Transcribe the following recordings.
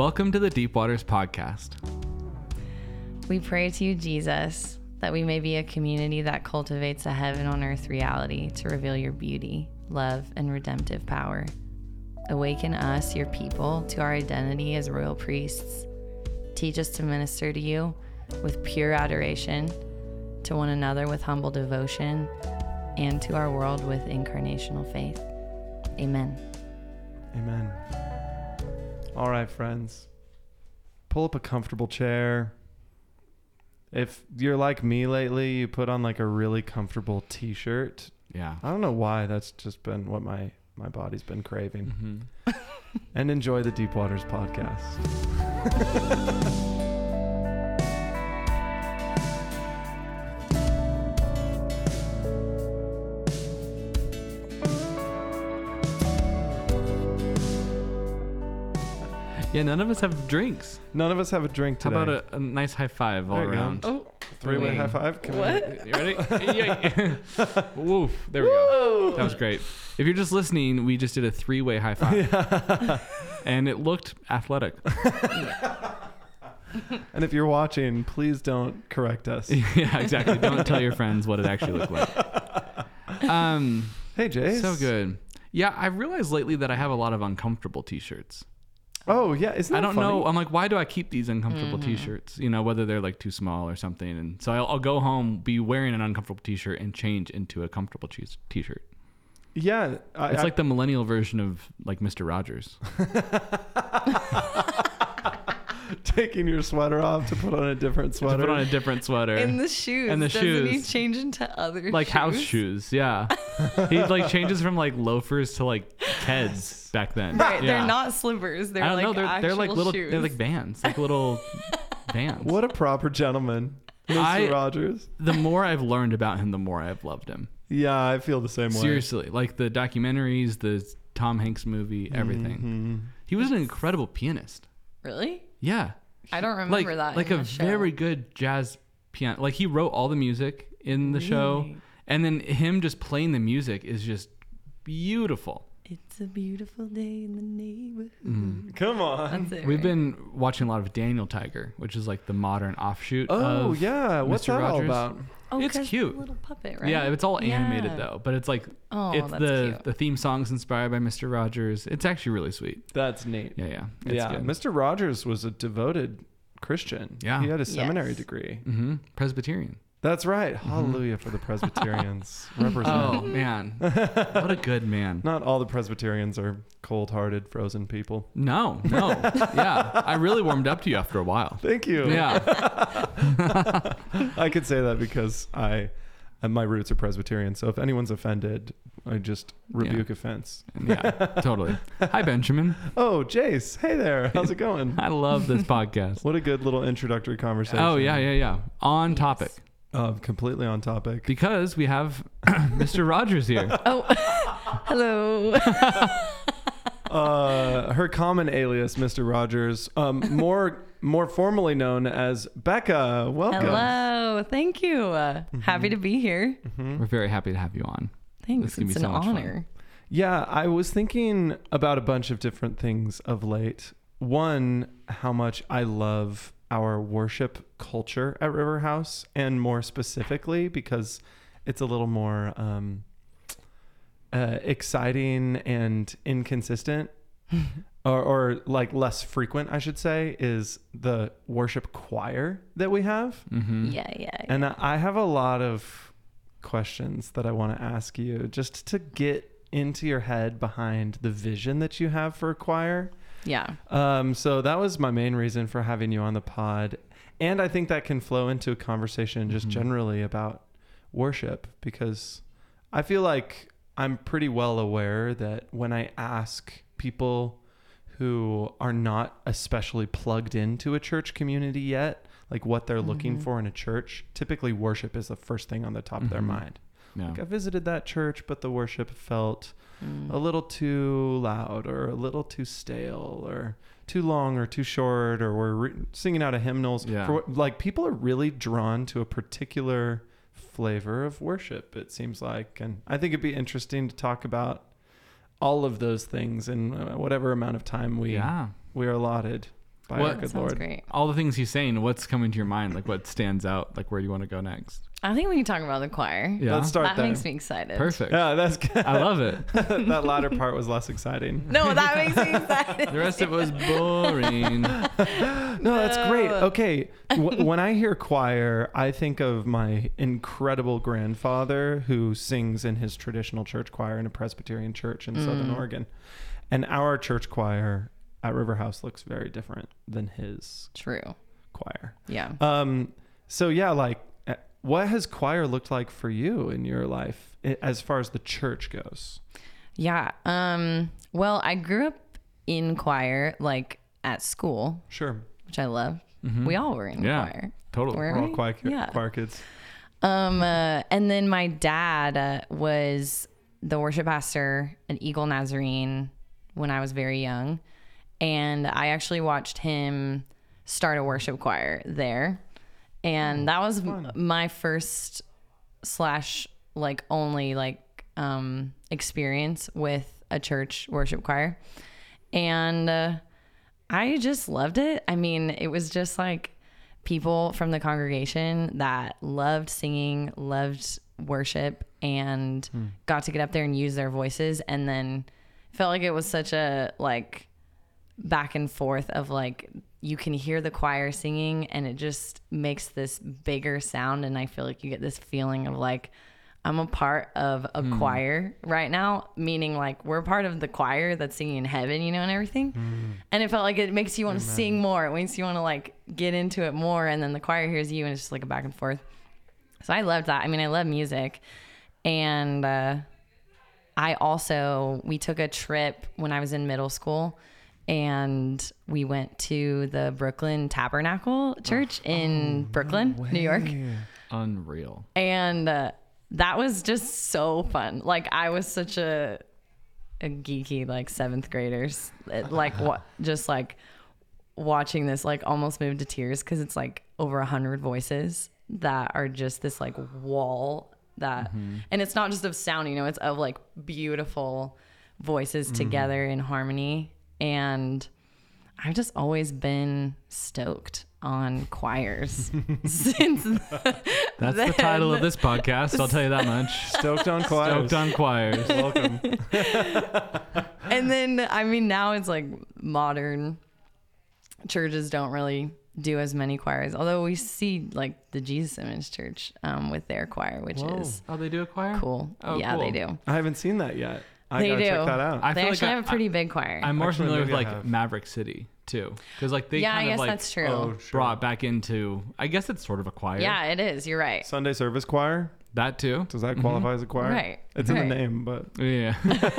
Welcome to the Deep Waters Podcast. We pray to you, Jesus, that we may be a community that cultivates a heaven on earth reality to reveal your beauty, love, and redemptive power. Awaken us, your people, to our identity as royal priests. Teach us to minister to you with pure adoration, to one another with humble devotion, and to our world with incarnational faith. Amen. Amen. All right, friends. Pull up a comfortable chair. If you're like me lately, you put on like a really comfortable t-shirt. Yeah. I don't know why. That's just been what my body's been craving. And enjoy the Deep Waters Podcast. Yeah, none of us have drinks. None of us have a drink How today. about a nice high five all There you go. around? Oh, three-way wait. high five? Can What? You ready? Yeah. Woof. There we go. That was great. If you're just listening, we just did a three-way high five. And it looked athletic. And if you're watching, please don't correct us. Yeah, exactly. Don't tell your friends what it actually looked like. Hey, Jace. So good. Yeah, I've realized lately that I have a lot of uncomfortable t-shirts. Oh, yeah. Isn't that I don't funny? know. I'm like, why do I keep these uncomfortable t-shirts? You know, whether they're like too small or something. And so I'll go home, be wearing an uncomfortable t-shirt and change into a comfortable t-shirt. Yeah. It's like the millennial version of like Mr. Rogers. taking your sweater off to put on a different To sweater. put on a different sweater. And the shoes. And the Doesn't he shoes. change into other Like shoes? house shoes, yeah. He like changes from like loafers to like Keds back then. Right, Yeah. they're not slippers. They're I don't like know. They're actual like little. shoes. They're like Vans, like little Vans. What a proper gentleman, Mr. Rogers. The more I've learned about him, the more I've loved him. Yeah, I feel the same way. Seriously, like the documentaries, the Tom Hanks movie, everything. He was an incredible pianist. Really? Yeah, I don't remember that. Like in a the show. very good jazz piano. Like he wrote all the music in the show, Really? and then him just playing the music is just beautiful. It's a beautiful day in the neighborhood. Come on. That's it. We've right? been watching a lot of Daniel Tiger, which is like the modern offshoot. Oh, of yeah. What's Mr. that all Rogers. about? Oh, it's 'cause cute. the little puppet, right? Yeah, it's all animated Yeah. though, but it's like Oh, it's that's the cute. the theme song's inspired by Mr. Rogers. It's actually really sweet. That's neat. Yeah, it's Yeah, good. Mr. Rogers was a devoted Christian. Yeah. He had a seminary Yes. degree. Presbyterian. That's right. Hallelujah for the Presbyterians. Represent. Oh man, what a good man. Not all the Presbyterians are cold-hearted, frozen people. No. Yeah, I really warmed up to you after a while. Thank you. Yeah, I could say that because my roots are Presbyterian. So if anyone's offended, I just rebuke offense. yeah, totally. Hi, Benjamin. Oh, Jace. Hey there. How's it going? I love this podcast. What a good little introductory conversation. Oh yeah. On topic Completely on topic. because we have Mr. Rogers here. Oh, hello. Her common alias, Mr. Rogers, more formally known as Becca. Welcome. Hello. Thank you. Happy to be here. We're very happy to have you on. Thanks. This is gonna It's be an so much fun. honor. Yeah, I was thinking about a bunch of different things of late. One, how much I love our worship culture at River House, and more specifically because it's a little more exciting and inconsistent, or like less frequent, I should say, is the worship choir that we have. Yeah. And I have a lot of questions that I want to ask you just to get into your head behind the vision that you have for a choir. Yeah. So that was my main reason for having you on the pod. And I think that can flow into a conversation just generally about worship, because I feel like I'm pretty well aware that when I ask people who are not especially plugged into a church community yet, like what they're looking for in a church, typically worship is the first thing on the top of their mind. Yeah. Like, I visited that church, but the worship felt a little too loud, or a little too stale, or too long, or too short, or we're singing out of hymnals. Yeah. Like, people are really drawn to a particular flavor of worship, it seems like. And I think it'd be interesting to talk about all of those things in whatever amount of time we are allotted. by What- our That good sounds Lord. great. All the things he's saying, what's coming to your mind? Like what stands out? Like where do you want to go next? I think we can talk about the choir. Yeah. Let's start That there. makes me excited. Perfect. Yeah, that's good. I love it. That latter part was less exciting. No, that makes me excited. The rest of it was boring. No, that's great. Okay. When I hear choir, I think of my incredible grandfather who sings in his traditional church choir in a Presbyterian church in Southern Oregon. And our church choir at River House looks very different than his True. choir. Yeah. So yeah, like what has choir looked like for you in your life as far as the church goes? Yeah. Well, I grew up in choir, like at school, Sure. which I love. Mhm. We all were in Yeah. choir. Totally. Were We're all we? choir, Yeah. choir kids. And then my dad was the worship pastor at Eagle Nazarene when I was very young. And I actually watched him start a worship choir there. And that was my first / like only like experience with a church worship choir. And I just loved it. I mean, it was just like people from the congregation that loved singing, loved worship, and got to get up there and use their voices. And then felt like it was such a like back and forth of like, you can hear the choir singing and it just makes this bigger sound. And I feel like you get this feeling of like, I'm a part of a choir right now, meaning like we're part of the choir that's singing in heaven, you know, and everything. And it felt like it makes you want to sing more. It makes you want to like get into it more. And then the choir hears you and it's just like a back and forth. So I loved that. I mean, I love music. And we took a trip when I was in middle school and we went to the Brooklyn Tabernacle Church in Brooklyn, New York. Unreal. And that was just so fun. Like I was such a geeky like 7th graders, like just like watching this like almost moved to tears because it's like over 100 voices that are just this like wall that, and it's not just of sound, you know, it's of like beautiful voices together in harmony. And I've just always been stoked on choirs since That's the title of this podcast. I'll tell you that much. Stoked on choirs. Stoked on choirs. Welcome. And then, I mean, now it's like modern churches don't really do as many choirs, although we see like the Jesus Image Church with their choir, which is Oh, they do a choir? cool. Oh, yeah, cool. they do. I haven't seen that yet. I They gotta do. check that out. I They feel actually like have a pretty big choir. I'm more Actually, familiar with maybe I like have. Maverick City too, because like they Yeah, I kind guess of like that's true. Oh, sure. brought back into. I guess it's sort of a choir. Yeah, it is. You're right. Sunday service choir. that too. Does that qualify as a choir? Right, It's in right. the name, but Yeah.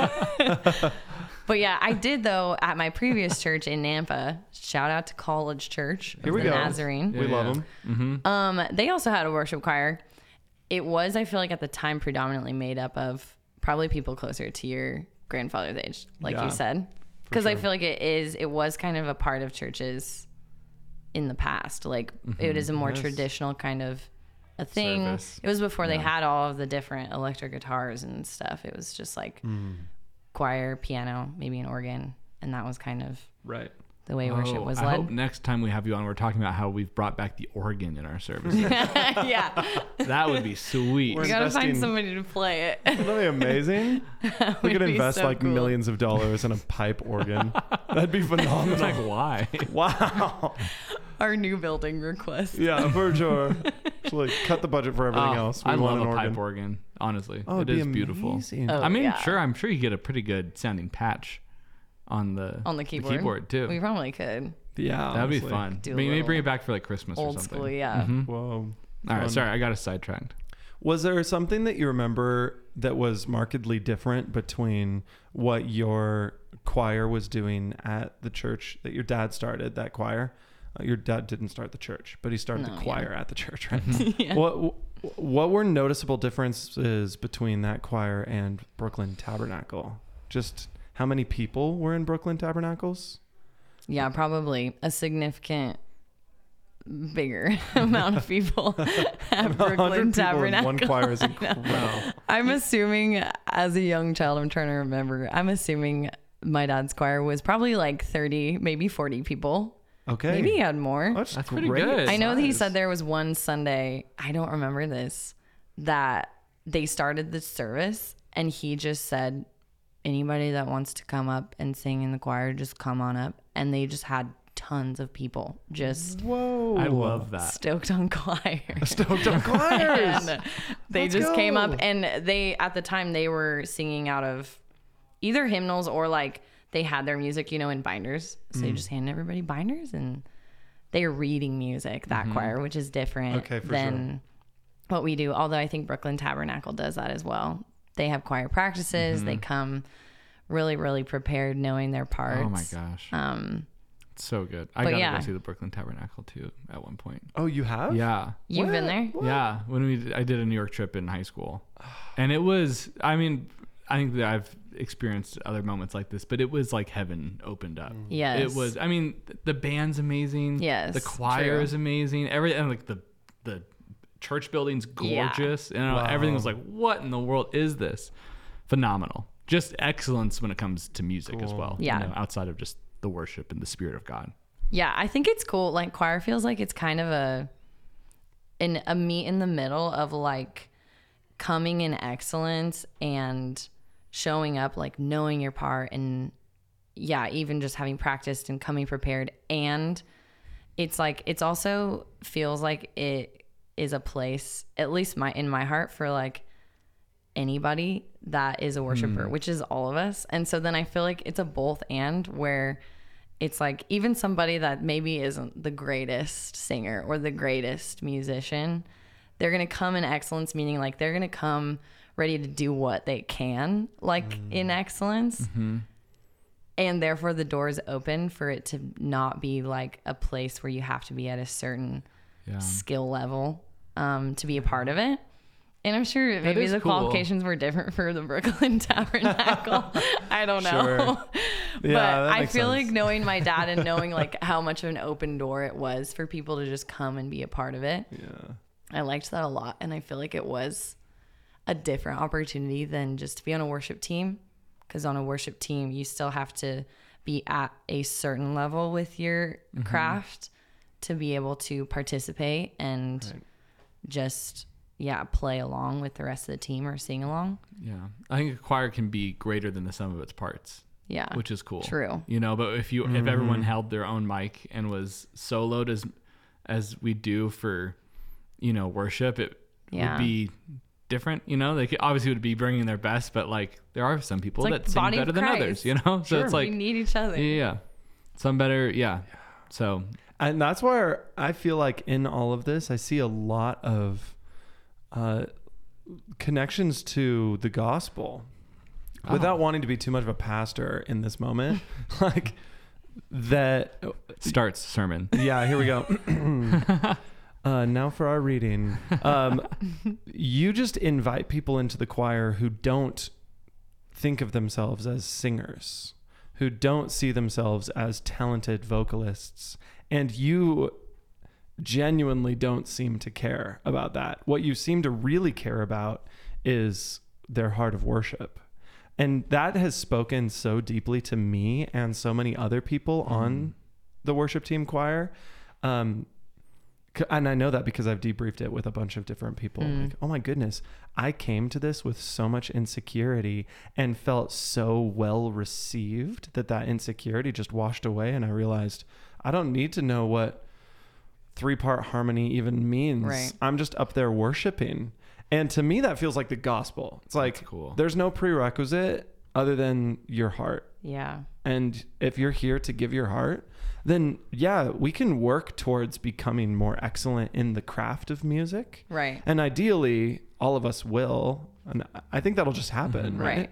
But yeah, I did though at my previous church in Nampa. Shout out to College Church Here of we the go. Nazarene. we love them. They also had a worship choir. It was, I feel like at the time, predominantly made up of probably people closer to your grandfather's age, like Yeah, you said. Because I sure. feel like it was kind of a part of churches in the past. Like it is a more Yes. traditional kind of a thing. Service. It was before they had all of the different electric guitars and stuff. It was just like choir, piano, maybe an organ. And that was kind of Right. the way worship was I led. hope next time we have you on, we're talking about how we've brought back the organ in our services. Yeah. That would be sweet. We're You gotta find investing- somebody to play it. Wouldn't that be amazing? We Would could be invest so like cool. millions of dollars in a pipe organ. That'd be It's phenomenal. like why? Wow. Our new building request. Yeah, for sure. Actually, cut the budget for everything else. We I want love an a organ. pipe organ. Honestly, Oh, it it'd is be beautiful. amazing. Oh, I mean, yeah. I'm sure you get a pretty good sounding patch on the keyboard. too. We probably could. Yeah, That'd be honestly. fun. Do a Maybe little bring it back for like Christmas or Old something. school, yeah. Mhm. Whoa. All right, Fun. sorry, I got us sidetracked. Was there something that you remember that was markedly different between what your choir was doing at the church that your dad started, that choir? Your dad didn't start the church, but he started No, the choir at the church, right? Yeah. What were noticeable differences between that choir and Brooklyn Tabernacle? Just how many people were in Brooklyn Tabernacles? Yeah, probably a significant bigger amount of people at 100 Brooklyn people in Tabernacle. one choir is incredible. I'm assuming as a young child, I'm trying to remember, I'm assuming my dad's choir was probably like 30, maybe 40 people. Okay. Maybe he had more. That's pretty great good. I know that he size. said there was one Sunday, I don't remember this, that they started the service and he just said, anybody that wants to come up and sing in the choir, just come on up. And they just had tons of people just Whoa. I love that. stoked on choir. Stoked on choirs. And they Let's just came go. up, and they, at the time, they were singing out of either hymnals or like they had their music, in binders. So they just handed everybody binders, and they're reading music, that choir, which is different Okay, for than what we do. Although I think Brooklyn Tabernacle does that as well. They have choir practices. They come really, really prepared, knowing their parts. Oh my gosh. It's so good. I but got to yeah. go see the Brooklyn Tabernacle too at one point. Oh, you have? Yeah. You've been there? Yeah. I did a New York trip in high school. And it was, I mean, I think that I've experienced other moments like this, but it was like heaven opened up. Yes. It was, I mean, the band's amazing. Yes, The choir true. is amazing. And like the church building's Yeah. gorgeous. And Wow. everything was like, what in the world is this? Phenomenal. Just excellence when it comes to music as Cool. well. Yeah. Outside of just the worship and the spirit of God. Yeah, I think it's cool. Like choir feels like it's kind of a meet in the middle of like coming in excellence and showing up, like knowing your part, and yeah, even just having practiced and coming prepared. And it's like, it's also feels like it is a place, at least in my heart, for like anybody that is a worshiper, which is all of us. And so then I feel like it's a both and, where it's like even somebody that maybe isn't the greatest singer or the greatest musician, they're going to come in excellence, meaning like they're going to come ready to do what they can, like in excellence. And therefore the doors open for it to not be like a place where you have to be at a certain skill level to be a part of it. And I'm sure maybe is the cool. qualifications were different for the Brooklyn Tabernacle. I don't know. Sure. But Yeah, that I makes feel sense. like knowing my dad and knowing like how much of an open door it was for people to just come and be a part of it. Yeah. I liked that a lot. And I feel like it was a different opportunity than just to be on a worship team. Because on a worship team, you still have to be at a certain level with your craft to be able to participate and just play along with the rest of the team or sing along. Yeah. I think a choir can be greater than the sum of its parts. Yeah. Which is cool. True. But if everyone held their own mic and was soloed as we do for, worship, it would be different. They obviously would be bringing their best, but like there are some people It's like that sing body of better than others, Christ. So it's like we need each other. yeah. Some better, yeah. So And that's where I feel like in all of this, I see a lot of connections to the gospel without wanting to be too much of a pastor in this moment. Like that. starts sermon. Yeah, here we go. Now for our reading. You just invite people into the choir who don't think of themselves as singers, who don't see themselves as talented vocalists, and you genuinely don't seem to care about that. What you seem to really care about is their heart of worship. And that has spoken so deeply to me and so many other people on the worship team choir. And I know that because I've debriefed it with a bunch of different people. Like, oh my goodness, I came to this with so much insecurity and felt so well received that insecurity just washed away. And I realized I don't need to know what 3-part harmony even means. Right. I'm just up there worshiping. And to me, that feels like the gospel. It's like, cool. There's no prerequisite other than your heart. Yeah. And if you're here to give your heart, then yeah, we can work towards becoming more excellent in the craft of music. Right. And ideally, all of us will. And I think that'll just happen, right?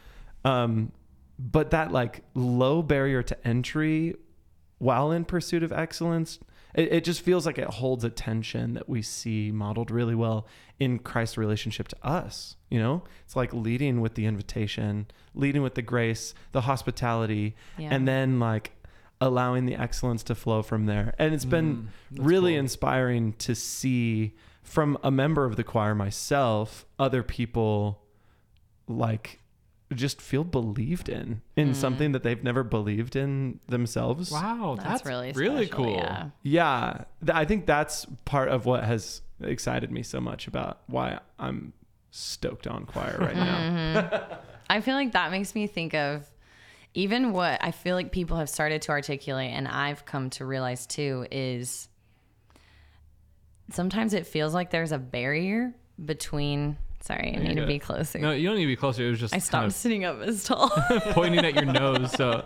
But that like low barrier to entry while in pursuit of excellence, it just feels like it holds a tension that we see modeled really well in Christ's relationship to us. It's like leading with the invitation, leading with the grace, the hospitality, and then like allowing the excellence to flow from there. And it's been really inspiring to see from a member of the choir myself, other people like just feel believed in something that they've never believed in themselves. Wow, that's really special, cool. Yeah, I think that's part of what has excited me so much about why I'm stoked on choir right now. I feel like that makes me think of even what I feel like people have started to articulate, and I've come to realize too, is sometimes it feels like there's a barrier between. Sorry, I need to be closer. No, you don't need to be closer. It was just I stopped sitting up as tall. pointing at your nose. So,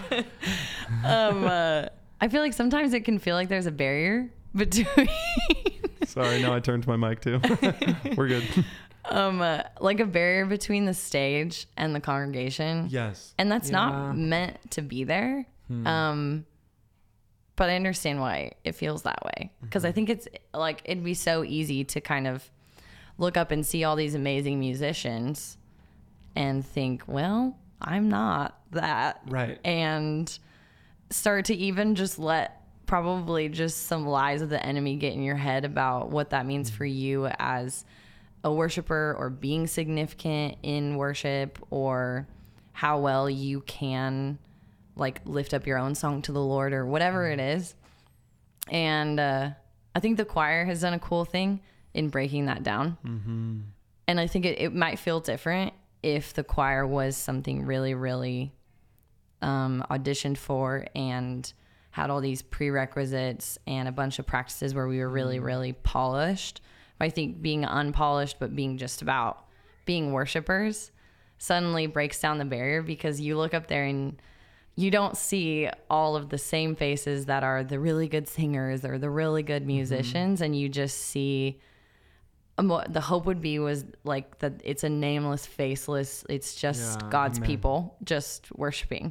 I feel like sometimes it can feel like there's a barrier between. Sorry, now I turned my mic too. We're good. Like a barrier between the stage and the congregation. Yes. And that's not meant to be there. But I understand why it feels that way. Because I think it's like, it'd be so easy to kind of look up and see all these amazing musicians and think, well, I'm not that. Right. And start to even just let probably just some lies of the enemy get in your head about what that means for you as a worshiper or being significant in worship, or how well you can like lift up your own song to the Lord or whatever it is. And I think the choir has done a cool thing in breaking that down. Mm-hmm. And I think it might feel different if the choir was something really, really auditioned for and had all these prerequisites and a bunch of practices where we were really, really polished. I think being unpolished, but being just about being worshipers suddenly breaks down the barrier, because you look up there and you don't see all of the same faces that are the really good singers or the really good musicians. And you just see the hope would be was like that it's a nameless, faceless, it's just God's people just worshiping.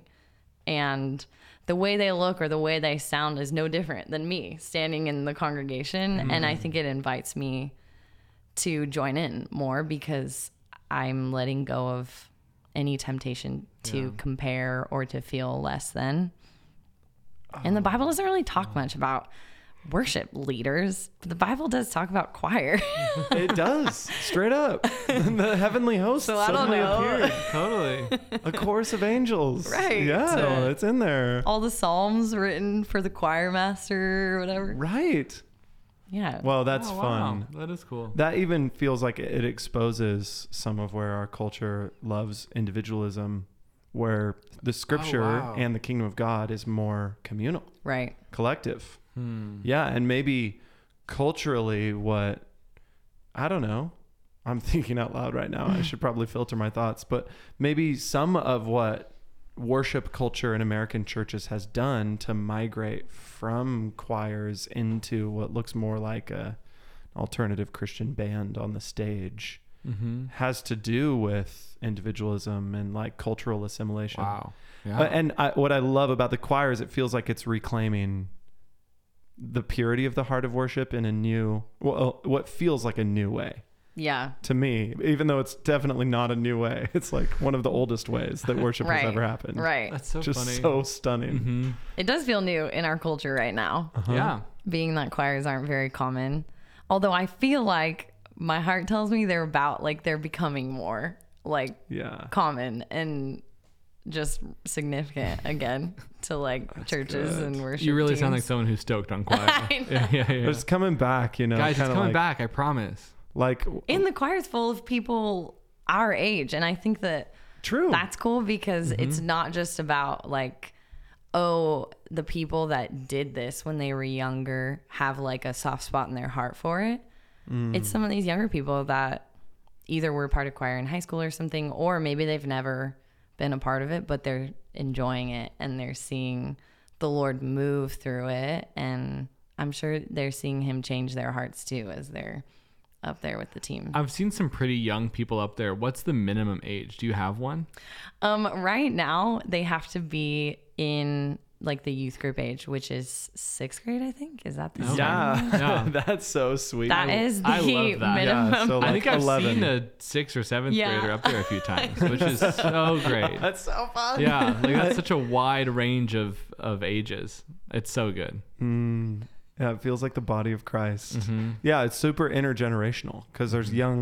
And the way they look or the way they sound is no different than me standing in the congregation. And I think it invites me to join in more, because I'm letting go of any temptation to compare or to feel less than. And the Bible doesn't really talk much about worship leaders, but the Bible does talk about choir. It does, straight up. The heavenly host so I don't know. Appeared. Totally. A chorus of angels. Right. Yeah, it's in there. All the psalms written for the choir master or whatever. Right. Yeah. Well, that's Wow. fun. That is cool. That even feels like it exposes some of where our culture loves individualism, where the scripture and the kingdom of God is more communal. Right. Collective. Yeah, and maybe culturally I don't know. I'm thinking out loud right now. I should probably filter my thoughts, but maybe some of what worship culture in American churches has done to migrate from choirs into what looks more like an alternative Christian band on the stage has to do with individualism and like cultural assimilation. Wow. Yeah. And what I love about the choir is it feels like it's reclaiming the purity of the heart of worship in a new, what feels like a new way. Yeah. To me, even though it's definitely not a new way, it's like one of the oldest ways that worship has ever happened. Right. That's so Just funny. so stunning. It does feel new in our culture right now. Yeah. Being that choirs aren't very common. Although I feel like my heart tells me they're becoming more like common and just significant again to like churches and worship. You really teams. sound like someone who's stoked on choir. Yeah. It's coming back, you know. Guys, it's coming like, back. I promise. Like in the choir's full of people our age, and I think that that's cool because it's not just about like, oh, the people that did this when they were younger have like a soft spot in their heart for it. It's some of these younger people that either were part of choir in high school or something, or maybe they've never been a part of it, but they're enjoying it and they're seeing the Lord move through it. And I'm sure they're seeing him change their hearts too as they're up there with the team. I've seen some pretty young people up there. What's the minimum age? Do you have one? Right now they have to be in like the youth group age, which is 6th grade, I think. Is that the yeah. That's so sweet. That is the I love that. minimum. Yeah, so like I think I've 11. seen a 6th or 7th grader up there a few times, which is so great. That's so fun. Yeah, like that's such a wide range of ages. It's so good. Yeah, it feels like the body of Christ. Yeah, it's super intergenerational because there's young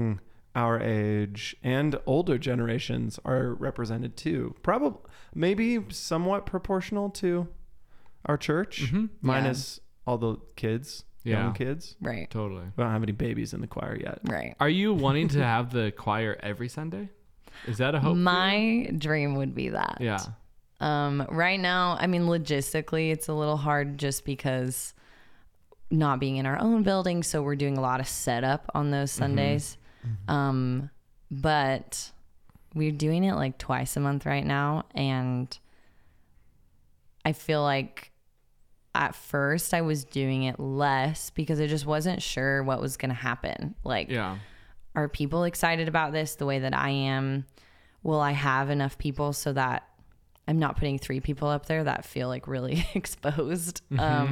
our age and older generations are represented too. Probably, maybe somewhat proportional to our church, minus all the kids, young kids. Right. Totally. We don't have any babies in the choir yet. Right. Are you wanting to have the choir every Sunday? Is that a hope? My dream would be that. Yeah. Right now, I mean, logistically, it's a little hard just because not being in our own building. So we're doing a lot of setup on those Sundays. But we're doing it like twice a month right now. And I feel like at first I was doing it less because I just wasn't sure what was going to happen. Like, are people excited about this the way that I am? Will I have enough people so that I'm not putting 3 people up there that feel like really exposed?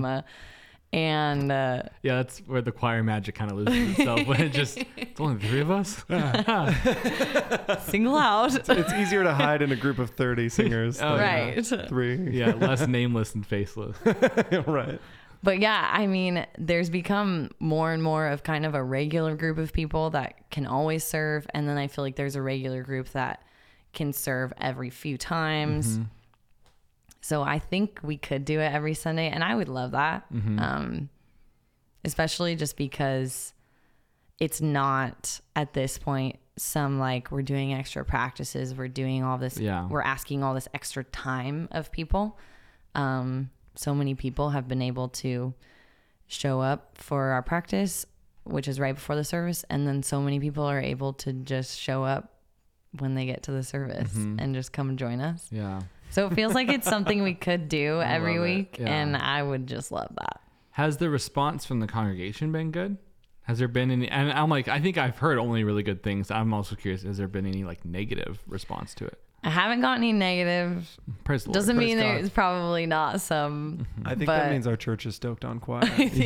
That's where the choir magic kind of loses itself when it's only 3 of us. Sing loud. It's easier to hide in a group of 30 singers. Right. 3. Yeah, less nameless and faceless. Right. But yeah, I mean, there's become more and more of kind of a regular group of people that can always serve. And then I feel like there's a regular group that can serve every few times. So I think we could do it every Sunday, and I would love that. Especially just because it's not at this point some like we're doing extra practices, we're doing all this, we're asking all this extra time of people. So many people have been able to show up for our practice, which is right before the service, and then so many people are able to just show up when they get to the service and just come join us. Yeah. So it feels like it's something we could do every week, and I would just love that. Has the response from the congregation been good? Has there been any, and I'm like, I think I've heard only really good things. I'm also curious, has there been any like negative response to it? I haven't got any negative. Praise the Lord. Doesn't mean God. there's probably not some. I think that means our church is stoked on choir.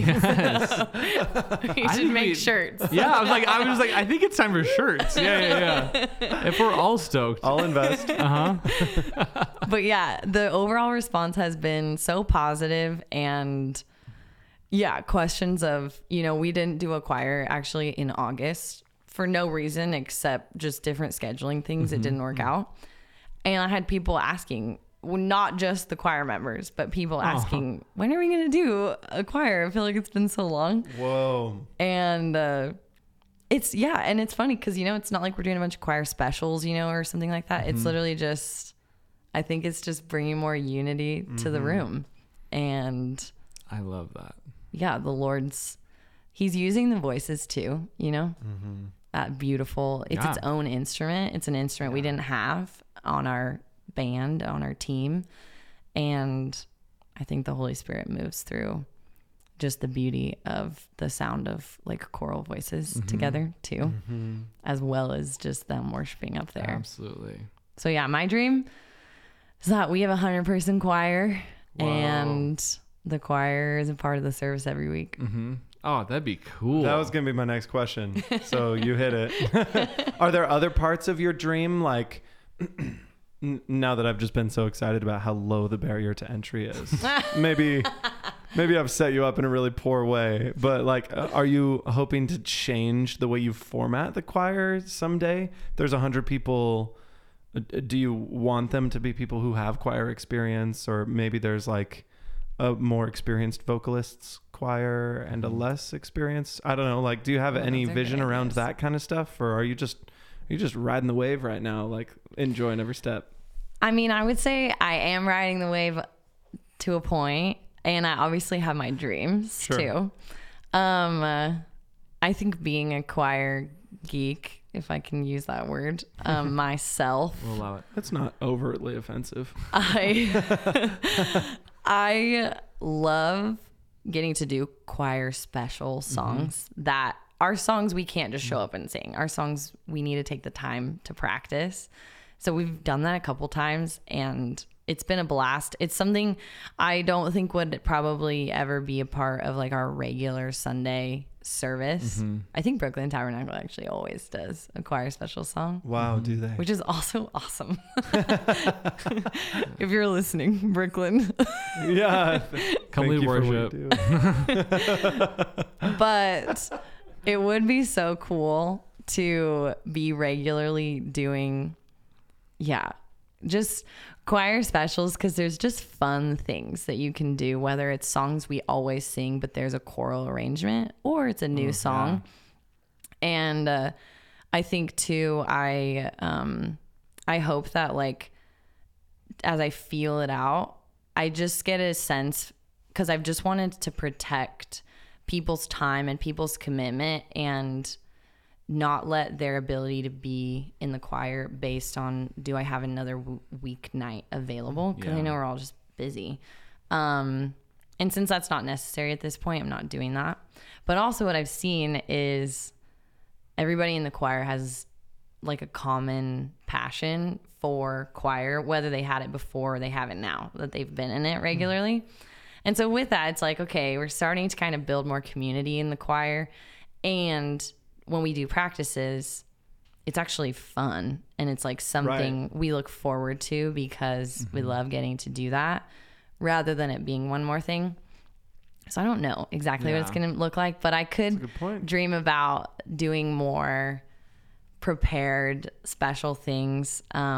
You should make shirts. Yeah, I was like, I think it's time for shirts. Yeah. If we're all stoked, I'll invest. But yeah, the overall response has been so positive, and questions of, we didn't do a choir actually in August for no reason except just different scheduling things. It didn't work out. And I had people asking, well, not just the choir members, but people asking, when are we going to do a choir? I feel like it's been so long. Whoa. And it's funny because, it's not like we're doing a bunch of choir specials, or something like that. It's literally just, I think it's just bringing more unity to the room. And I love that. Yeah, the Lord's, he's using the voices too, that beautiful, it's its own instrument. It's an instrument we didn't have on our band, on our team. And I think the Holy Spirit moves through just the beauty of the sound of like choral voices together too, as well as just them worshiping up there. Absolutely. So yeah, my dream is that we have a 100-person choir. Wow. And the choir is a part of the service every week. Oh, that'd be cool. That was going to be my next question. So you hit it. Are there other parts of your dream, like now that I've just been so excited about how low the barrier to entry is? Maybe I've set you up in a really poor way, but like, are you hoping to change the way you format the choir someday? There's 100 people. Do you want them to be people who have choir experience, or maybe there's like a more experienced vocalists choir and a less experienced? I don't know. Like, do you have any vision around that kind of stuff, or are you just riding the wave right now, like enjoying every step? I mean, I would say I am riding the wave to a point, and I obviously have my dreams too. I think being a choir geek, if I can use that word, myself. We'll allow it. That's not overtly offensive. I love getting to do choir special songs that are songs we can't just show up and sing. Our songs we need to take the time to practice. So we've done that a couple times, and it's been a blast. It's something I don't think would probably ever be a part of like our regular Sunday service. I think Brooklyn Tabernacle actually always does a choir special song. Wow, do they? Which is also awesome. If you're listening, Brooklyn. Yeah. Come lead worship. But it would be so cool to be regularly doing, just choir specials, because there's just fun things that you can do, whether it's songs we always sing but there's a choral arrangement, or it's a new song. And I think too, I hope that, like, as I feel it out, I just get a sense, because I've just wanted to protect people's time and people's commitment and not let their ability to be in the choir based on, do I have another weeknight available? Because I know we're all just busy. And since that's not necessary at this point, I'm not doing that. But also what I've seen is everybody in the choir has like a common passion for choir, whether they had it before or they have it now, that they've been in it regularly. And so with that, it's like, okay, we're starting to kind of build more community in the choir. And when we do practices, it's actually fun. And it's like something we look forward to because we love getting to do that, rather than it being one more thing. So I don't know exactly what it's going to look like, but I could dream about doing more prepared special things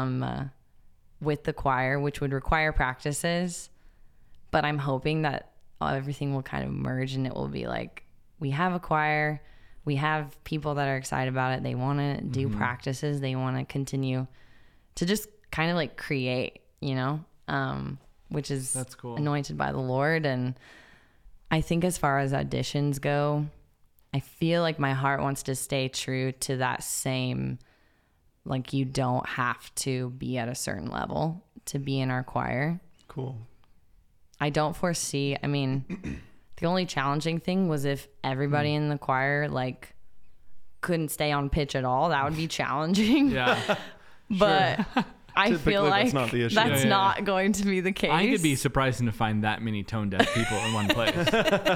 with the choir, which would require practices. But I'm hoping that everything will kind of merge, and it will be like, we have a choir, we have people that are excited about it, they want to do practices, they want to continue to just kind of like create, which is that's cool. Anointed by the Lord. And I think as far as auditions go, I feel like my heart wants to stay true to that same, like, you don't have to be at a certain level to be in our choir. Cool. I don't foresee, I mean, the only challenging thing was if everybody in the choir, like, couldn't stay on pitch at all. That would be challenging. Yeah. But I feel like that's not going to be the case. I think it'd be surprising to find that many tone deaf people in one place.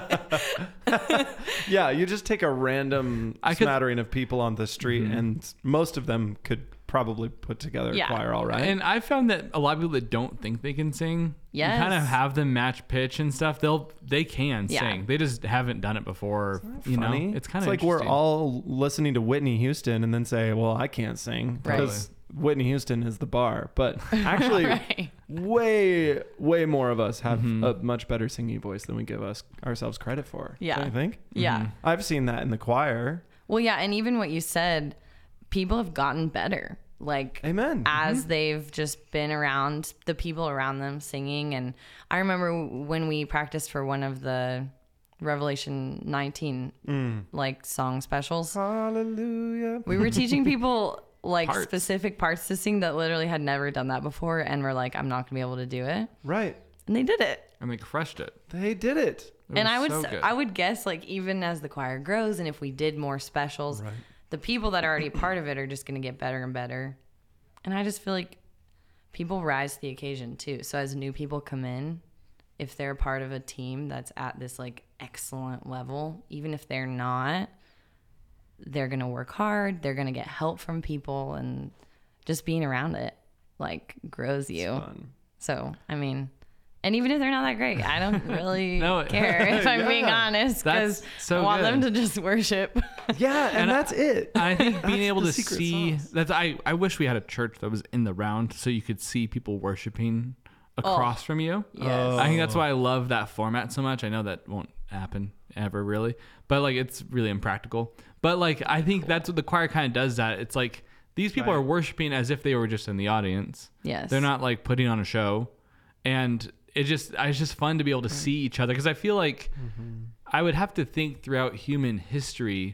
Yeah, you just take a random smattering of people on the street, and most of them could probably put together a choir all right. And I found that a lot of people that don't think they can sing, you kind of have them match pitch and stuff. They can sing. They just haven't done it before. You know, it's kind of like we're all listening to Whitney Houston and then say, well, I can't sing because Whitney Houston is the bar. But actually way more of us have a much better singing voice than we give ourselves credit for. Yeah. Don't you think? Yeah. I've seen that in the choir. Well, yeah. And even what you said, people have gotten better. Like, amen. As they've just been around the people around them singing. And I remember when we practiced for one of the Revelation 19 like song specials. Hallelujah. We were teaching people like specific parts to sing that literally had never done that before, and we're like, I'm not gonna be able to do it. Right. And they did it. And they crushed it. They did it. And I would guess, like, even as the choir grows and if we did more specials, the people that are already part of it are just going to get better and better. And I just feel like people rise to the occasion too. So as new people come in, if they're part of a team that's at this like excellent level, even if they're not, they're going to work hard. They're going to get help from people, and just being around it like grows you. So, I mean, and even if they're not that great, I don't really care if I'm being honest, because I want them to just worship. Yeah, and that's it. I think being able to see that's I wish we had a church that was in the round so you could see people worshiping across from you. Yes. I think that's why I love that format so much. I know that won't happen ever really, but like it's really impractical. But like I think that's what the choir kind of does. That it's like these people are worshiping as if they were just in the audience. Yes, they're not like putting on a show, and it's just fun to be able to see each other, because I feel like I would have to think throughout human history,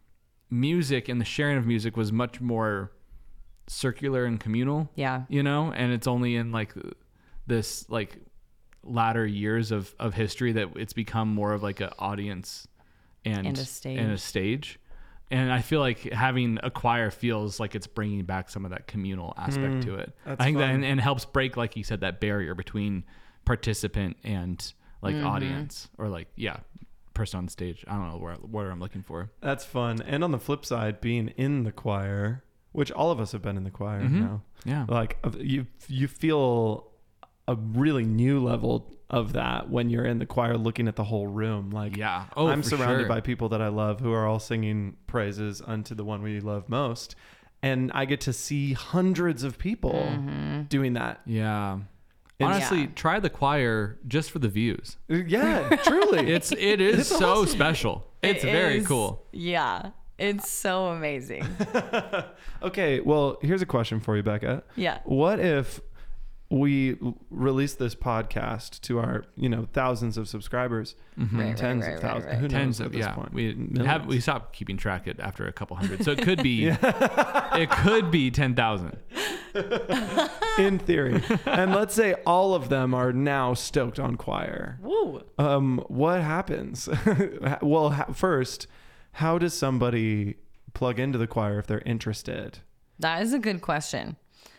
music and the sharing of music was much more circular and communal. Yeah, you know, and it's only in like this like latter years of history that it's become more of like an audience and a stage. And I feel like having a choir feels like it's bringing back some of that communal aspect to it. I think that and helps break, like you said, that barrier between participant and like audience, or like person on stage. I don't know what I'm looking for. That's fun. And on the flip side, being in the choir, which all of us have been in the choir now. Yeah, like you feel a really new level of that when you're in the choir looking at the whole room. Like, yeah, I'm surrounded by people that I love who are all singing praises unto the one we love most. And I get to see hundreds of people doing that. Yeah. Honestly, try the choir just for the views. Yeah, truly. It is so awesome. Special. It's very cool. Yeah. It's so amazing. Okay, well, here's a question for you, Becca. Yeah. What if we release this podcast to our, thousands of subscribers, tens of thousands, who knows at this point? We stopped keeping track after a couple hundred, so it could be it could be 10,000 in theory. And let's say all of them are now stoked on choir. Woo. What happens? Well, first, how does somebody plug into the choir if they're interested? That is a good question.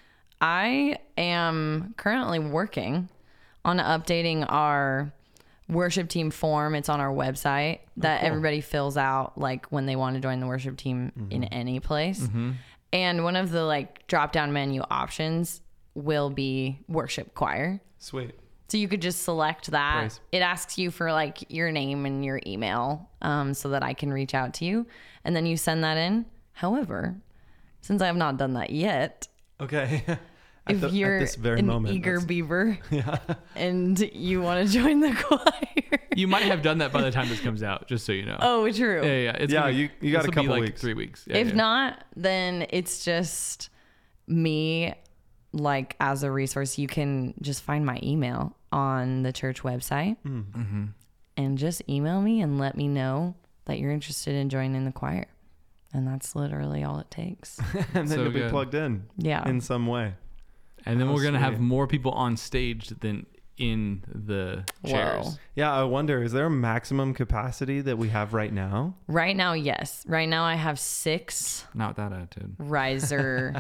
I am currently working on updating our worship team form. It's on our website that everybody fills out like when they want to join the worship team in any place. And one of the drop down menu options will be worship choir. Sweet. So you could just select that. Praise. It asks you for your name and your email so that I can reach out to you. And then you send that in. However, since I have not done that yet. Okay. If you're an eager beaver and you want to join the choir. You might have done that by the time this comes out, just so you know. Oh, true. Yeah. You got a couple weeks. 3 weeks. Yeah, if not, then it's just me, as a resource. You can just find my email on the church website and just email me and let me know that you're interested in joining the choir. And that's literally all it takes. And then you'll be plugged in. Yeah. In some way. And then we're going to have more people on stage than in the chairs. Whoa. Yeah, I wonder, is there a maximum capacity that we have right now? Right now, yes. Right now I have 6 Not with that attitude. risers.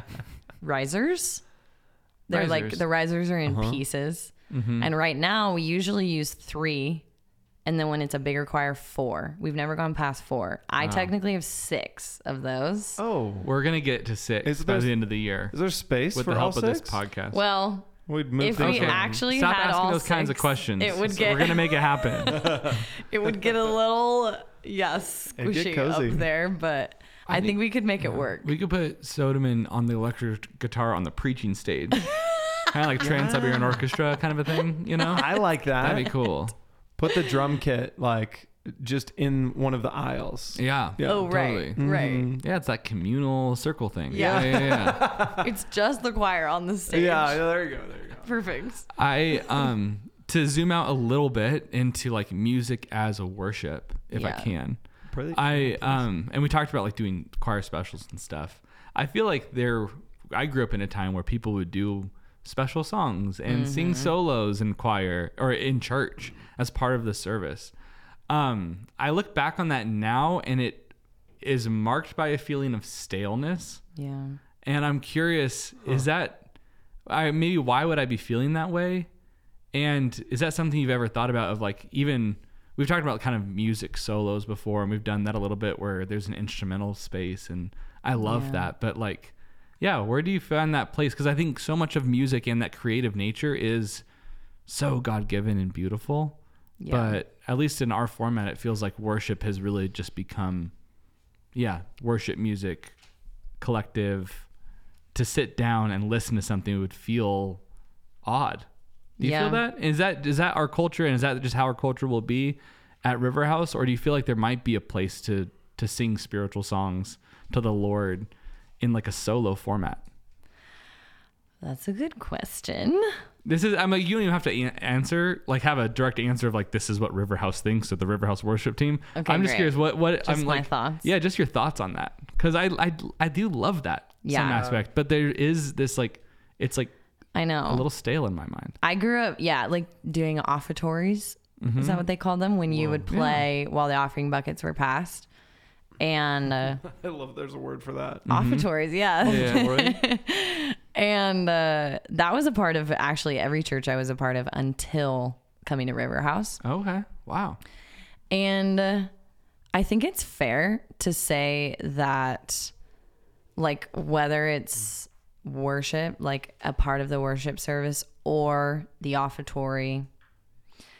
They're Risers. the risers are in pieces. And right now we usually use 3. And then when it's a bigger choir, 4. We've never gone past 4. I technically have 6 of those. Oh. We're going to get to 6 by the end of the year. Is there space with for the help all 6? of this podcast? Well, if we actually Stop had asking all those 6, kinds of questions. it would get, we're going to make it happen. it would get a little, squishy cozy up there, but I think we could make it work. We could put Soderman on the electric guitar on the preaching stage. Kind of like Trans-Siberian Orchestra kind of a thing, I like that. That'd be cool. Put the drum kit just in one of the aisles. Yeah. Oh, totally. Right. Yeah, it's that communal circle thing. Yeah. It's just the choir on the stage. Yeah, there you go. Perfect. I to zoom out a little bit into music as a worship, if I can. And we talked about doing choir specials and stuff. I feel like I grew up in a time where people would do special songs and sing solos in choir or in church as part of the service. I look back on that now and it is marked by a feeling of staleness. Yeah. And I'm curious, is that maybe why would I be feeling that way? And is that something you've ever thought about of even we've talked about kind of music solos before, and we've done that a little bit where there's an instrumental space, and I love that. But where do you find that place? Because I think so much of music and that creative nature is so God-given and beautiful. Yeah. But at least in our format, it feels like worship has really just become, worship music, collective. To sit down and listen to something would feel odd. Do you feel that? Is that our culture, and is that just how our culture will be at River House? Or do you feel like there might be a place to sing spiritual songs to the Lord in a solo format? That's a good question. You don't even have to answer, have a direct answer of this is what River House thinks of the River House worship team. Okay, I'm just curious what just my thoughts. Yeah, just your thoughts on that. Because I do love that some aspect, but there is this it's I know a little stale in my mind. I grew up doing offertories. Is that what they called them when you would play while the offering buckets were passed? And I love there's a word for that. Offertories, right. And that was a part of actually every church I was a part of until coming to River House. Okay. Wow. And I think it's fair to say that whether it's worship, a part of the worship service or the offertory,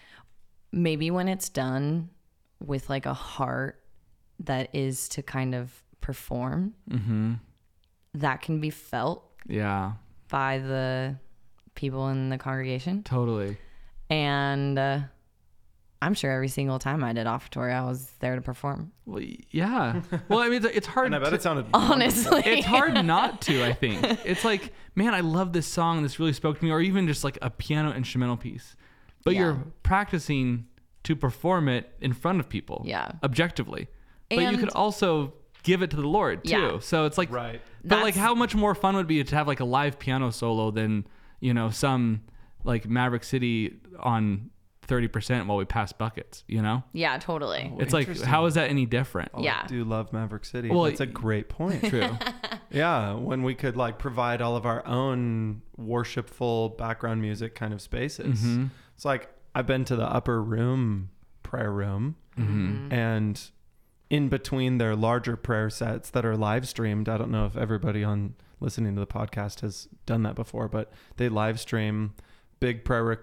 maybe when it's done with like a heart that is to kind of perform, that can be felt by the people in the congregation. Totally. And I'm sure every single time I did offertory, I was there to perform. Well, yeah. Well, I mean, it's hard. And I bet it sounded honestly. It's hard not to, I think. It's like, man, I love this song. This really spoke to me. Or even just like a piano instrumental piece. But you're practicing to perform it in front of people. Yeah. Objectively. But you could also give it to the Lord too. Yeah. So it's like, right. But like, how much more fun would it be to have like a live piano solo than, you know, some like Maverick City on 30% while we pass buckets, you know? Yeah, totally. It's like, how is that any different? Oh, yeah. I do love Maverick City. Well, that's a great point. True. Yeah, when we could like provide all of our own worshipful background music kind of spaces. It's like, I've been to the upper room, prayer room, and in between their larger prayer sets that are live streamed, I don't know if everybody on listening to the podcast has done that before, but they live stream big prayer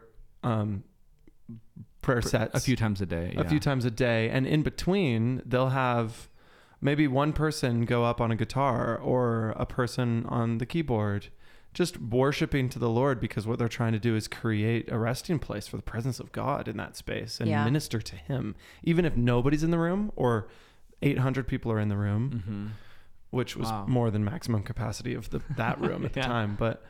sets a few times a day. A few times a day. And in between, they'll have maybe one person go up on a guitar or a person on the keyboard, just worshiping to the Lord, because what they're trying to do is create a resting place for the presence of God in that space and minister to him. Even if nobody's in the room or 800 people are in the room, which was more than maximum capacity of that room at the time. But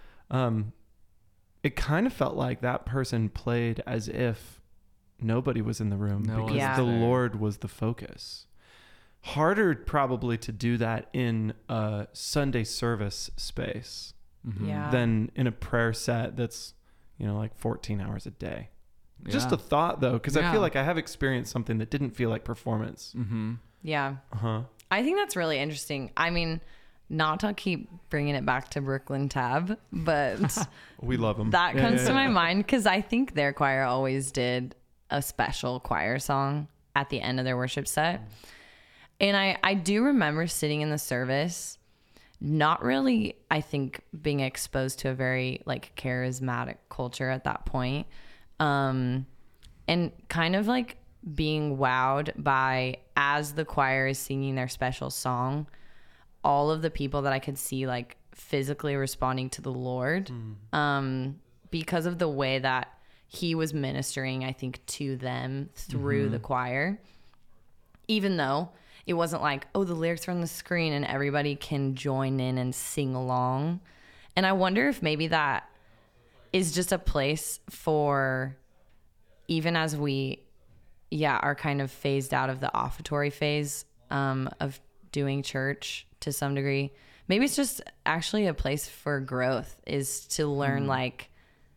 it kind of felt like that person played as if nobody was in the room because the Lord was the focus. Harder probably to do that in a Sunday service space than in a prayer set that's, you know, like 14 hours a day. Yeah. Just a thought though, because I feel like I have experienced something that didn't feel like performance. Yeah. I think that's really interesting. I mean, not to keep bringing it back to Brooklyn Tab, but we love them. That comes to my mind because I think their choir always did a special choir song at the end of their worship set. And I do remember sitting in the service, not really, I think, being exposed to a very like charismatic culture at that point. And kind of like being wowed by, as the choir is singing their special song, all of the people that I could see like physically responding to the Lord, because of the way that he was ministering, I think, to them through the choir, even though it wasn't like, oh, the lyrics are on the screen and everybody can join in and sing along. And I wonder if maybe that is just a place for, even as we, are kind of phased out of the offertory phase of doing church to some degree. Maybe it's just actually a place for growth, is to learn like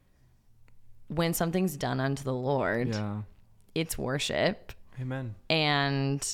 when something's done unto the Lord, it's worship. Amen. And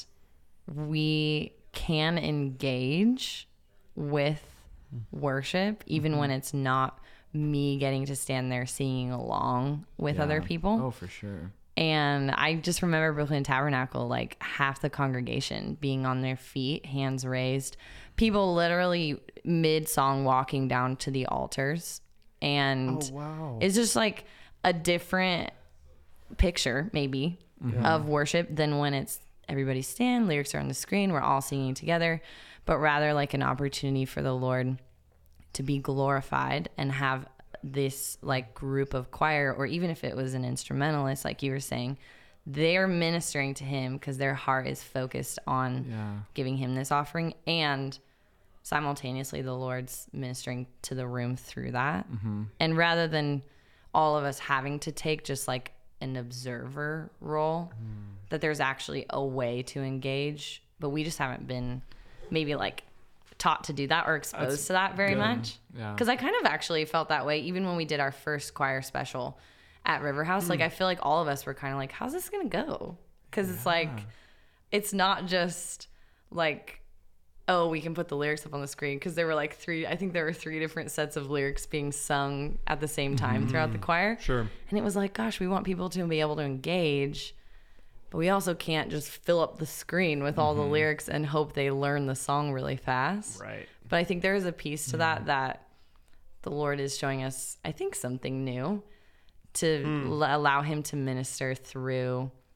we can engage with worship even when it's not me getting to stand there singing along with other people. Oh, for sure. And I just remember Brooklyn Tabernacle, like half the congregation being on their feet, hands raised, people literally mid-song walking down to the altars. And it's just like a different picture maybe of worship than when it's everybody stand, lyrics are on the screen, we're all singing together, but rather like an opportunity for the Lord to be glorified and have this like group of choir, or even if it was an instrumentalist, like you were saying, they're ministering to him because their heart is focused on giving him this offering, and simultaneously the Lord's ministering to the room through that. And rather than all of us having to take just like an observer role, that there's actually a way to engage, but we just haven't been maybe like taught to do that or exposed to that very much. Because I kind of actually felt that way even when we did our first choir special at River House. Like I feel like all of us were kind of like, how's this gonna go? Because it's like, it's not just like, oh, we can put the lyrics up on the screen, because there were like three different sets of lyrics being sung at the same time throughout the choir. Sure. And it was like, gosh, we want people to be able to engage, but we also can't just fill up the screen with all the lyrics and hope they learn the song really fast. Right. But I think there is a piece to that the Lord is showing us, I think, something new to allow him to minister through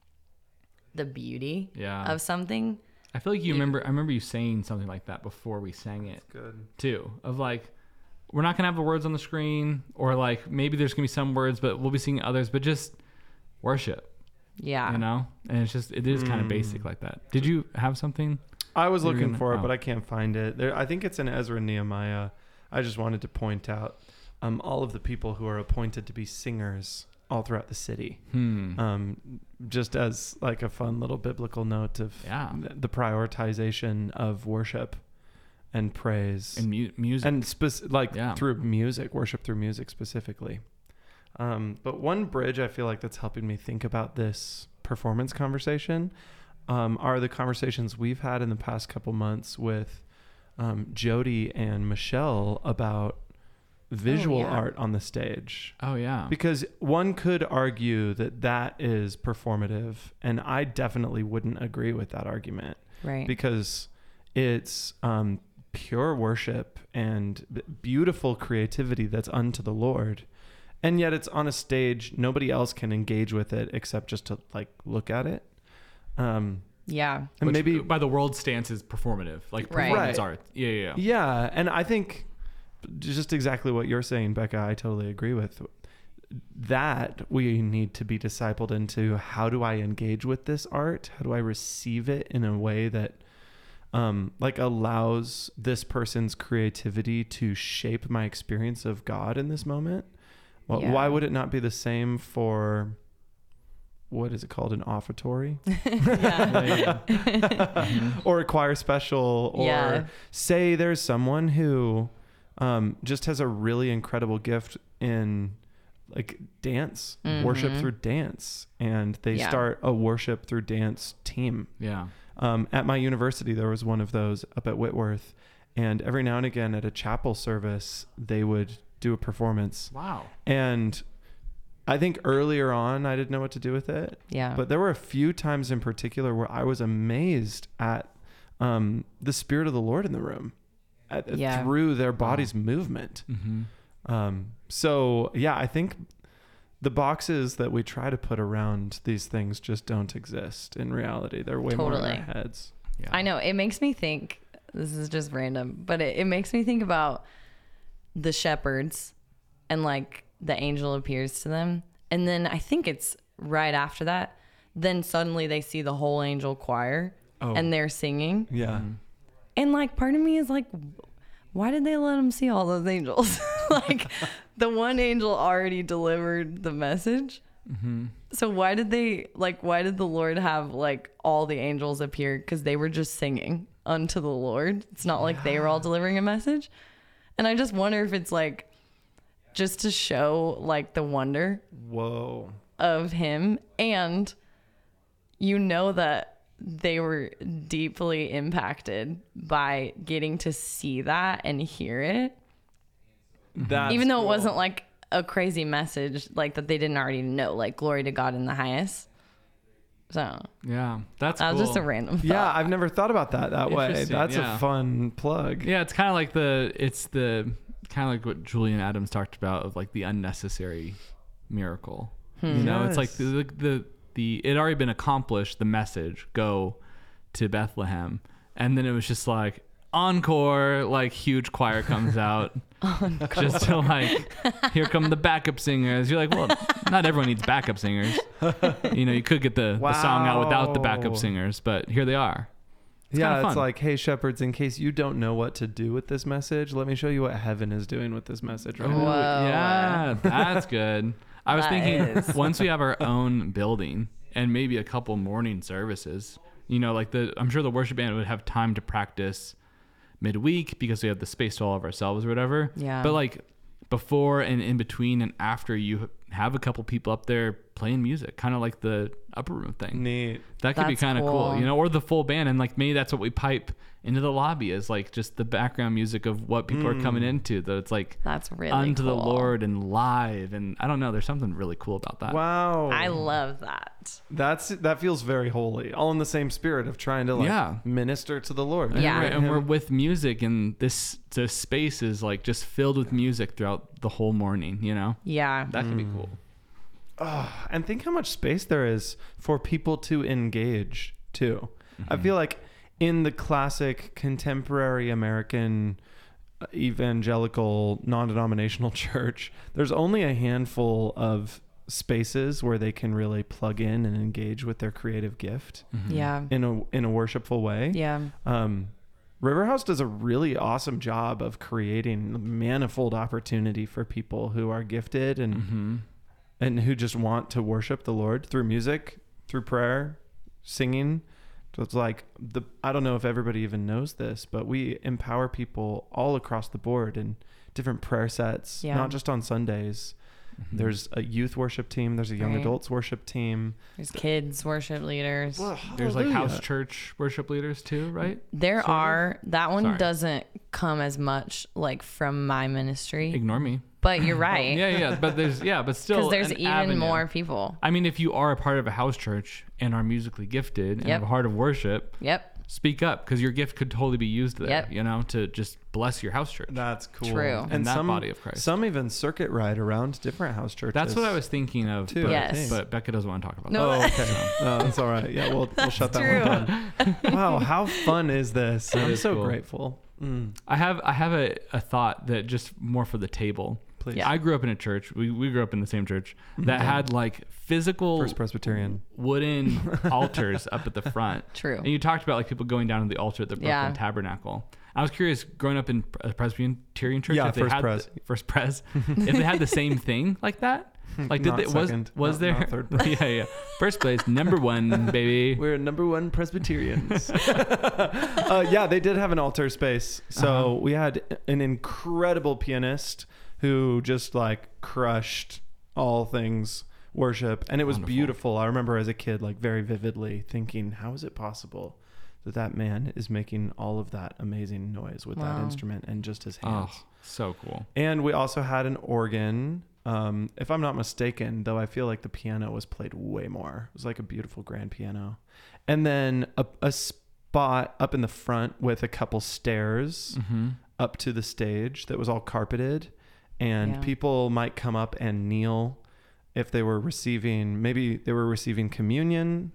the beauty Yeah. of something. I feel like I remember you saying something like that before we sang it. That's good. Too. Of like, we're not going to have the words on the screen, or like maybe there's going to be some words, but we'll be singing others, but just worship. Yeah. You know? And it is kind of basic like that. Did you have something? I was looking for it, but I can't find it. I think it's in Ezra and Nehemiah. I just wanted to point out all of the people who are appointed to be singers all throughout the city. Just as like a fun little biblical note of the prioritization of worship and praise and music and through music, worship through music specifically. But one bridge I feel like that's helping me think about this performance conversation are the conversations we've had in the past couple months with Jody and Michelle about visual art on the stage. Oh, yeah. Because one could argue that is performative, and I definitely wouldn't agree with that argument. Right. Because it's pure worship and beautiful creativity that's unto the Lord. And yet it's on a stage. Nobody else can engage with it except just to like look at it. And which, maybe by the world stance is performative, like performance art. Yeah. And I think just exactly what you're saying, Becca, I totally agree with that. We need to be discipled into, how do I engage with this art? How do I receive it in a way that like allows this person's creativity to shape my experience of God in this moment? Well, why would it not be the same for, what is it called, an offertory? Or a choir special, or say there's someone who just has a really incredible gift in like dance, worship through dance, and they start a worship through dance team. At my university, there was one of those up at Whitworth, and every now and again at a chapel service, they would do a performance. Wow. And I think earlier on, I didn't know what to do with it. Yeah. But there were a few times in particular where I was amazed at the Spirit of the Lord in the room through their body's movement. So, I think the boxes that we try to put around these things just don't exist in reality. They're way more in our heads. Yeah. I know. It makes me think, this is just random, but it makes me think about the shepherds and like the angel appears to them. And then I think it's right after that, then suddenly they see the whole angel choir and they're singing. Yeah. And like part of me is like, why did they let them see all those angels? Like the one angel already delivered the message. So why did the Lord have like all the angels appear? Because they were just singing unto the Lord. It's not like they were all delivering a message. And I just wonder if it's like just to show like the wonder of him. And you know that they were deeply impacted by getting to see that and hear it. Even though it wasn't like a crazy message like that they didn't already know, like glory to God in the highest. So that's cool. Just a random thought. I've never thought about that way. That's a fun plug. It's kind of like kind of like what Julian Adams talked about of like the unnecessary miracle. You know, it's like the it had already been accomplished, the message, go to Bethlehem, and then it was just like encore, like huge choir comes out just to like, here come the backup singers. You're like, well, not everyone needs backup singers. You know, you could get the song out without the backup singers, but here they are. It's like, hey, shepherds, in case you don't know what to do with this message, let me show you what heaven is doing with this message right now. Yeah, that's good. I was thinking once we have our own building and maybe a couple morning services, you know, like I'm sure the worship band would have time to practice midweek because we have the space to all of ourselves or whatever. Yeah. But like before and in between and after, you have a couple people up there playing music, kind of like the upper room thing. Neat. That could be kind of cool, you know, or the full band. And like maybe that's what we pipe into the lobby is like just the background music of what people are coming into. That it's like that's really unto cool. the Lord and live. And I don't know, there's something really cool about that. Wow. I love that. That feels very holy. All in the same spirit of trying to like minister to the Lord. Yeah. And we're with music, and this space is like just filled with music throughout the whole morning, you know? Yeah. That could be cool. and think how much space there is for people to engage too. I feel like in the classic contemporary American evangelical non-denominational church, there's only a handful of spaces where they can really plug in and engage with their creative gift in a worshipful way. River House does a really awesome job of creating manifold opportunity for people who are gifted and who just want to worship the Lord through music, through prayer, singing. So it's like I don't know if everybody even knows this, but we empower people all across the board in different prayer sets, not just on Sundays. There's a youth worship team. There's a young adults worship team. There's kids worship leaders. Well, there's like house church worship leaders too, right? There are. That one doesn't come as much like from my ministry. Ignore me. But you're right. But still, because there's even avenue. More people. I mean, if you are a part of a house church and are musically gifted and have a heart of worship, speak up, because your gift could totally be used there, to just bless your house church. That's cool. True. And that body of Christ. Some even circuit ride around different house churches. That's what I was thinking of too. But Becca doesn't want to talk about that. Oh, okay. No, that's all right. Yeah, we'll shut that one down. Wow, how fun is this? I'm so grateful. I have a thought that just more for the table. Please. I grew up in a church. We grew up in the same church that had like physical First Presbyterian wooden altars up at the front. True. And you talked about like people going down to the altar at the Brooklyn Tabernacle. I was curious, growing up in a Presbyterian church, if they had First Pres, if they had the same thing like that. Like was there? Not third place. First place, number one, baby. We're number one Presbyterians. They did have an altar space. So we had an incredible pianist who just like crushed all things worship, and it was beautiful. I remember as a kid, like very vividly thinking, how is it possible that man is making all of that amazing noise with that instrument and just his hands? Oh, so cool. And we also had an organ. If I'm not mistaken, though, I feel like the piano was played way more. It was like a beautiful grand piano. And then a spot up in the front with a couple stairs up to the stage that was all carpeted. And people might come up and kneel if they were maybe they were receiving communion.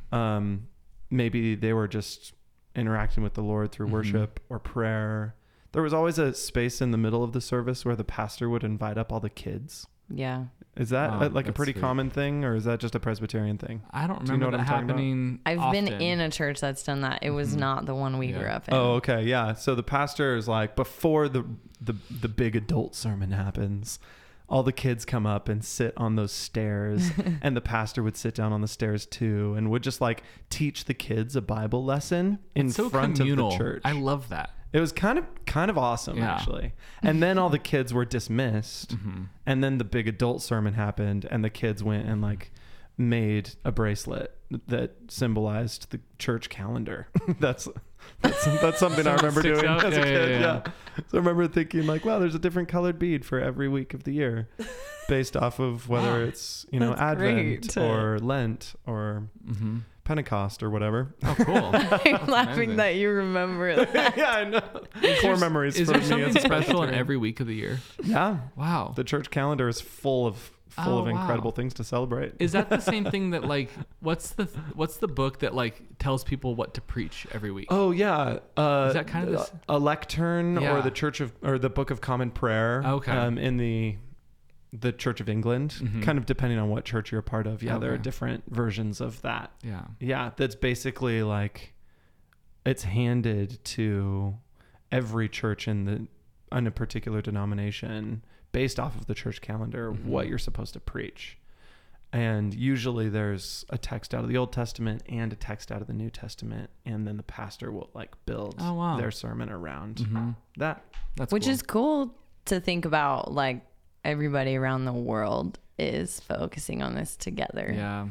Maybe they were just interacting with the Lord through worship or prayer. There was always a space in the middle of the service where the pastor would invite up all the kids. Yeah. Is that like a pretty common thing, or is that just a Presbyterian thing? I don't remember that happening. I've been in a church that's done that. It was not the one we grew up in. Oh, okay. Yeah. So the pastor is like, before the big adult sermon happens, all the kids come up and sit on those stairs, and the pastor would sit down on the stairs too, and would just like teach the kids a Bible lesson in front communal. Of the church. I love that. It was kind of awesome, actually. And then all the kids were dismissed, and then the big adult sermon happened, and the kids went and like made a bracelet that symbolized the church calendar. That's something I remember doing as a kid. Yeah. So I remember thinking like, wow, there's a different colored bead for every week of the year, based off of whether it's Advent or Lent or Pentecost or whatever. Oh, cool. I'm laughing that you remember that. Yeah, I know. Core memories is for there me. Something special in every week of the year? Yeah. Wow. The church calendar is full of incredible things to celebrate. Is that the same thing that like what's the book that like tells people what to preach every week? Oh yeah. Is that kind of this? A lectern or the Book of Common Prayer? Okay. In the Church of England, kind of depending on what church you're a part of. Yeah, there are different versions of that. Yeah. Yeah, that's basically like it's handed to every church in a particular denomination based off of the church calendar, what you're supposed to preach. And usually there's a text out of the Old Testament and a text out of the New Testament, and then the pastor will like build their sermon around that. Which is cool to think about, like everybody around the world is focusing on this together. Yeah.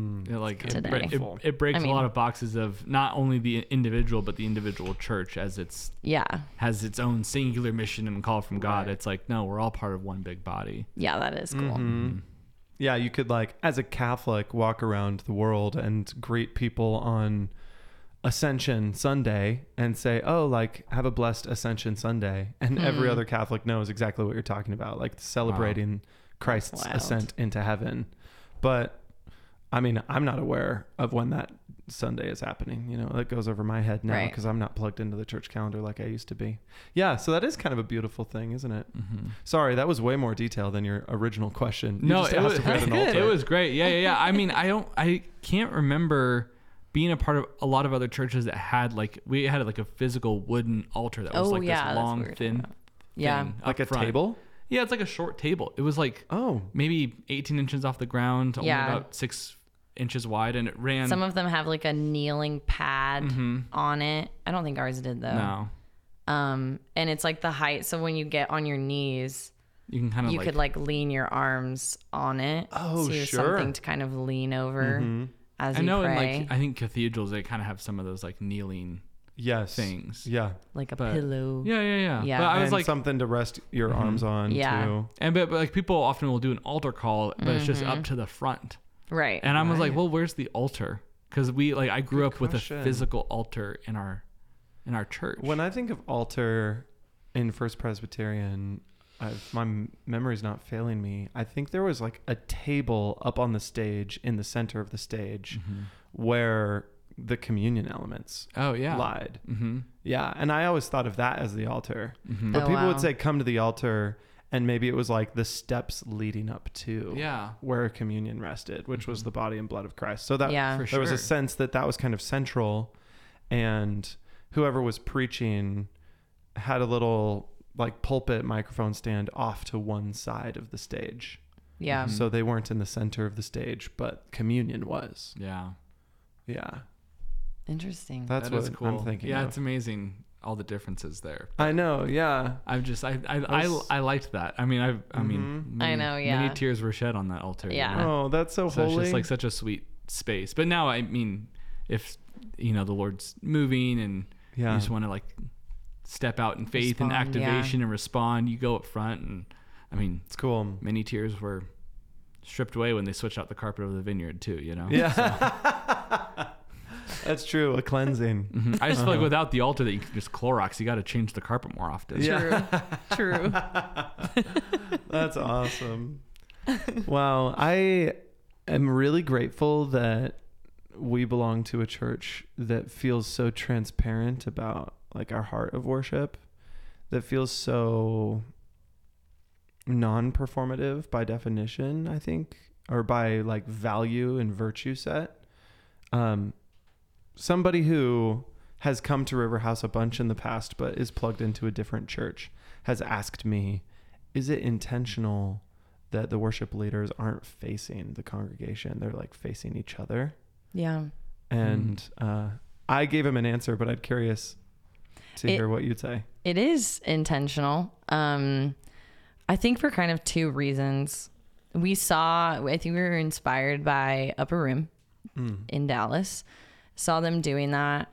It breaks a lot of boxes of not only the individual, but the individual church as has its own singular mission and call from God. Right. It's like, no, we're all part of one big body. Yeah, that is cool. Yeah, you could like, as a Catholic, walk around the world and greet people on Ascension Sunday and say, oh, like, have a blessed Ascension Sunday. And every other Catholic knows exactly what you're talking about, like celebrating Christ's ascent into heaven. But I mean, I'm not aware of when that Sunday is happening. You know, that goes over my head now because I'm not plugged into the church calendar like I used to be. Yeah, so that is kind of a beautiful thing, isn't it? Mm-hmm. Sorry, that was way more detail than your original question. No, it was good. It was great. Yeah. I mean, I can't remember being a part of a lot of other churches that had we had a physical wooden altar that was this long, thin thing like a front. Table. Yeah, it's like a short table. It was maybe 18 inches off the ground, only about 6 inches wide, and it ran. Some of them have like a kneeling pad on it. I don't think ours did though. No. And it's like the height, so when you get on your knees, you can kind of could lean your arms on it. Oh, so you have something to kind of lean over as you pray. And I think cathedrals, they kind of have some of those kneeling things. Yeah. Like a pillow. Yeah. But I was something to rest your arms on too. And but people often will do an altar call, but it's just up to the front. Right. And I was like, well, where's the altar? Because I grew up with a physical altar in our church. When I think of altar in First Presbyterian, my memory's not failing me. I think there was a table up on the stage in the center of the stage where the communion elements lied. Mm-hmm. Yeah. And I always thought of that as the altar. Mm-hmm. But people would say, come to the altar. And maybe it was the steps leading up to where communion rested, which was the body and blood of Christ. So that there was a sense that was kind of central, and whoever was preaching had a little pulpit microphone stand off to one side of the stage. Yeah. So they weren't in the center of the stage, but communion was. Yeah. Yeah. Interesting. That's what cool. I'm thinking. Yeah, it's amazing. All the differences there. I know, yeah. I liked that. I mean, I know, yeah. Many tears were shed on that altar. Yeah. You know? Oh, that's so holy. It's just such a sweet space. But now, I mean, if the Lord's moving and you just want to step out in faith and activation and respond, you go up front, and I mean, it's cool. Many tears were stripped away when they switched out the carpet over the vineyard too. Yeah. So. That's true. A cleansing. Mm-hmm. I just feel like without the altar that you can just Clorox, you got to change the carpet more often. True. That's awesome. Wow. I am really grateful that we belong to a church that feels so transparent about our heart of worship, that feels so non-performative by definition, I think, or by value and virtue set. Somebody who has come to River House a bunch in the past, but is plugged into a different church, has asked me, is it intentional that the worship leaders aren't facing the congregation? They're facing each other. Yeah. And I gave him an answer, but I'm curious to hear what you'd say. It is intentional. I think for kind of two reasons. I think we were inspired by Upper Room in Dallas. Saw them doing that.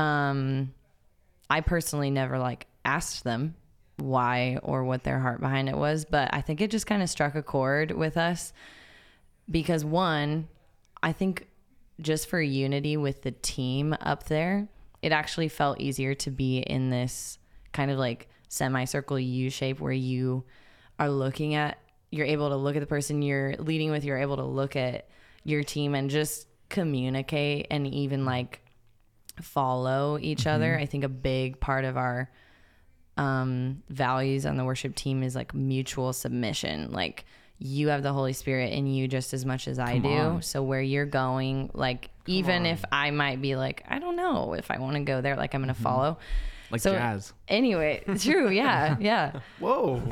I personally never asked them why or what their heart behind it was, but I think it just kind of struck a chord with us because one, I think just for unity with the team up there, it actually felt easier to be in this kind of semicircle U shape where you are you're able to look at the person you're leading with, you're able to look at your team and just communicate and even follow each other. I think a big part of our values on the worship team is mutual submission. You have the Holy Spirit in you just as much as I do. So where you're going, even if I might be I don't know if I want to go there, I'm going to follow. Jazz. Anyway, true. Yeah. Whoa.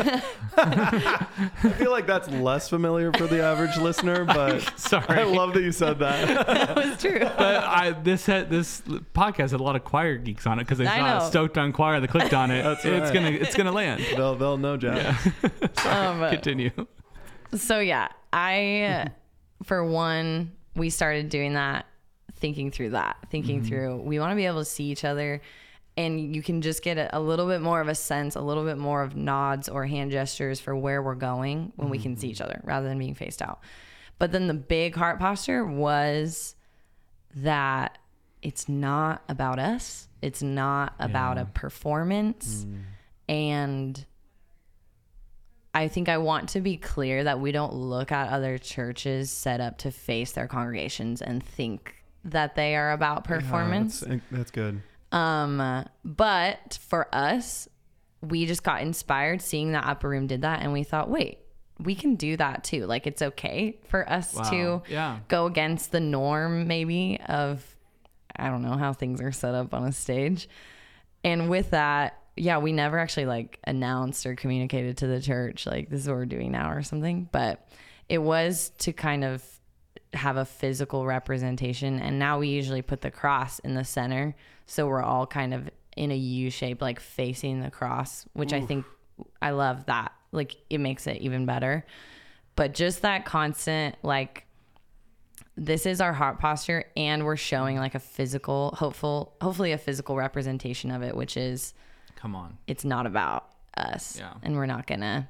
I feel that's less familiar for the average listener, but sorry. I love that you said that. That was true. But this podcast had a lot of choir geeks on it because they saw Stoked on Choir. They clicked on it. That's right. It's gonna land. They'll know, Jazz. Yeah. Continue. So yeah, for one, we started doing that, thinking through we want to be able to see each other. And you can just get a little bit more of a sense, a little bit more of nods or hand gestures for where we're going when we can see each other rather than being faced out. But then the big heart posture was that it's not about us. It's not about a performance. And I think I want to be clear that we don't look at other churches set up to face their congregations and think that they are about performance. Yeah, that's good. But for us, we just got inspired seeing that Upper Room did that, and we thought, wait, we can do that too. Like, it's okay for us to go against the norm, maybe, of, I don't know how things are set up on a stage. And with that, we never actually like announced or communicated to the church, like, this is what we're doing now or something. But it was to kind of have a physical representation. And now we usually put the cross in the center. So we're all kind of in a U shape, like facing the cross, which I think I love that. Like, it makes it even better. But just that constant, like, this is our heart posture, and we're showing like a physical, hopefully a physical representation of it, which is, come on, it's not about us. And we're not gonna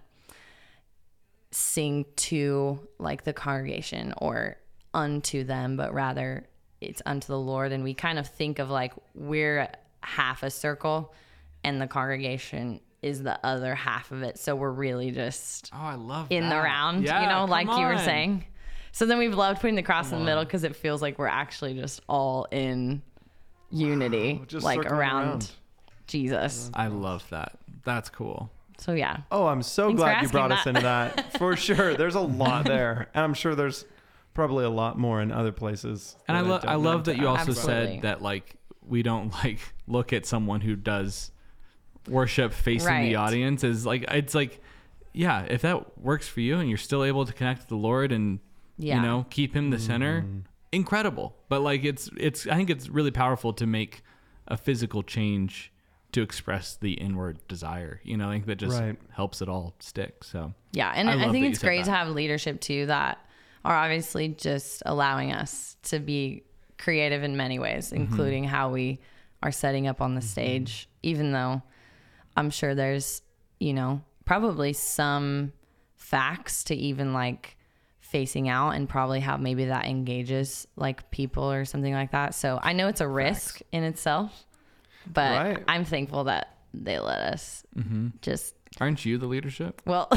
sing to like the congregation or unto them, but rather it's unto the Lord. And we kind of think of like, we're half a circle and the congregation is the other half of it. So we're really just I love in the round, you know, like you were saying. So then we've loved putting the cross in the middle, because it feels like we're actually just all in unity, like around Jesus. I love that. That's cool. So yeah. Oh, I'm so glad you brought us into that. For sure. There's a lot there. And I'm sure there's probably a lot more in other places. And I love that you also said that, like, we don't like look at someone who does worship facing the audience as like, it's like, if that works for you and you're still able to connect with the Lord and you know, keep him the center, incredible. But like, it's I think it's really powerful to make a physical change to express the inward desire, you know, I think that just helps it all stick. So and I think it's great to have leadership too that are obviously just allowing us to be creative in many ways, including how we are setting up on the stage, even though I'm sure there's, you know, probably some facts to even like facing out, and probably how maybe that engages like people or something like that. So I know it's a risk in itself, but I'm thankful that they let us just. Aren't you the leadership? Well,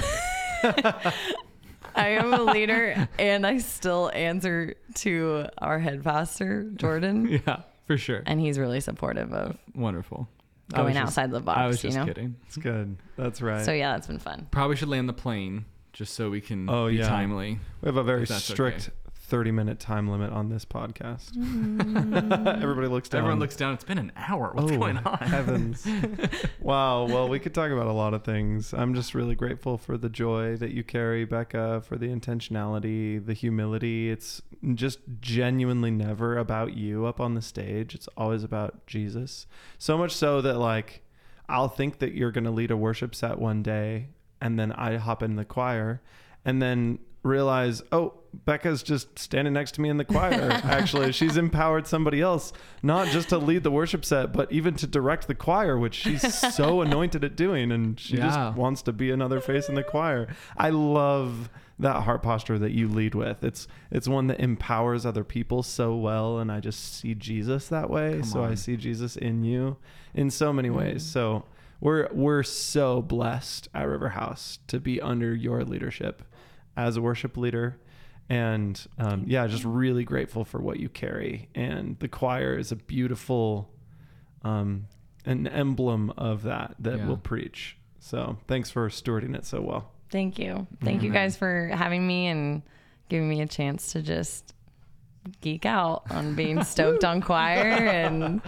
I am a leader, and I still answer to our head pastor, Jordan. Yeah, for sure. And he's really supportive of wonderful going outside the box. I was just you know? kidding. It's good. That's right. So yeah, that's been fun. Probably should land the plane just so we can be timely. We have a very strict 30-minute time limit on this podcast. Everybody looks down. Everyone looks down. It's been an hour. What's going on? Heavens. Wow. Well, we could talk about a lot of things. I'm just really grateful for the joy that you carry, Becca, for the intentionality, the humility. It's just genuinely never about you up on the stage. It's always about Jesus. So much so that, like, I'll think that you're going to lead a worship set one day, and then I hop in the choir, and then realize, oh, Becca's just standing next to me in the choir. Actually, she's empowered somebody else, not just to lead the worship set, but even to direct the choir, which she's so anointed at doing. And she just wants to be another face in the choir. I love that heart posture that you lead with. It's one that empowers other people so well. And I just see Jesus that way. I see Jesus in you in so many ways. So we're so blessed at River House to be under your leadership as a worship leader. And just really grateful for what you carry. And the choir is a beautiful an emblem of that we'll preach. So thanks for stewarding it so well. Thank you. Thank you guys for having me and giving me a chance to just geek out on being stoked on choir. And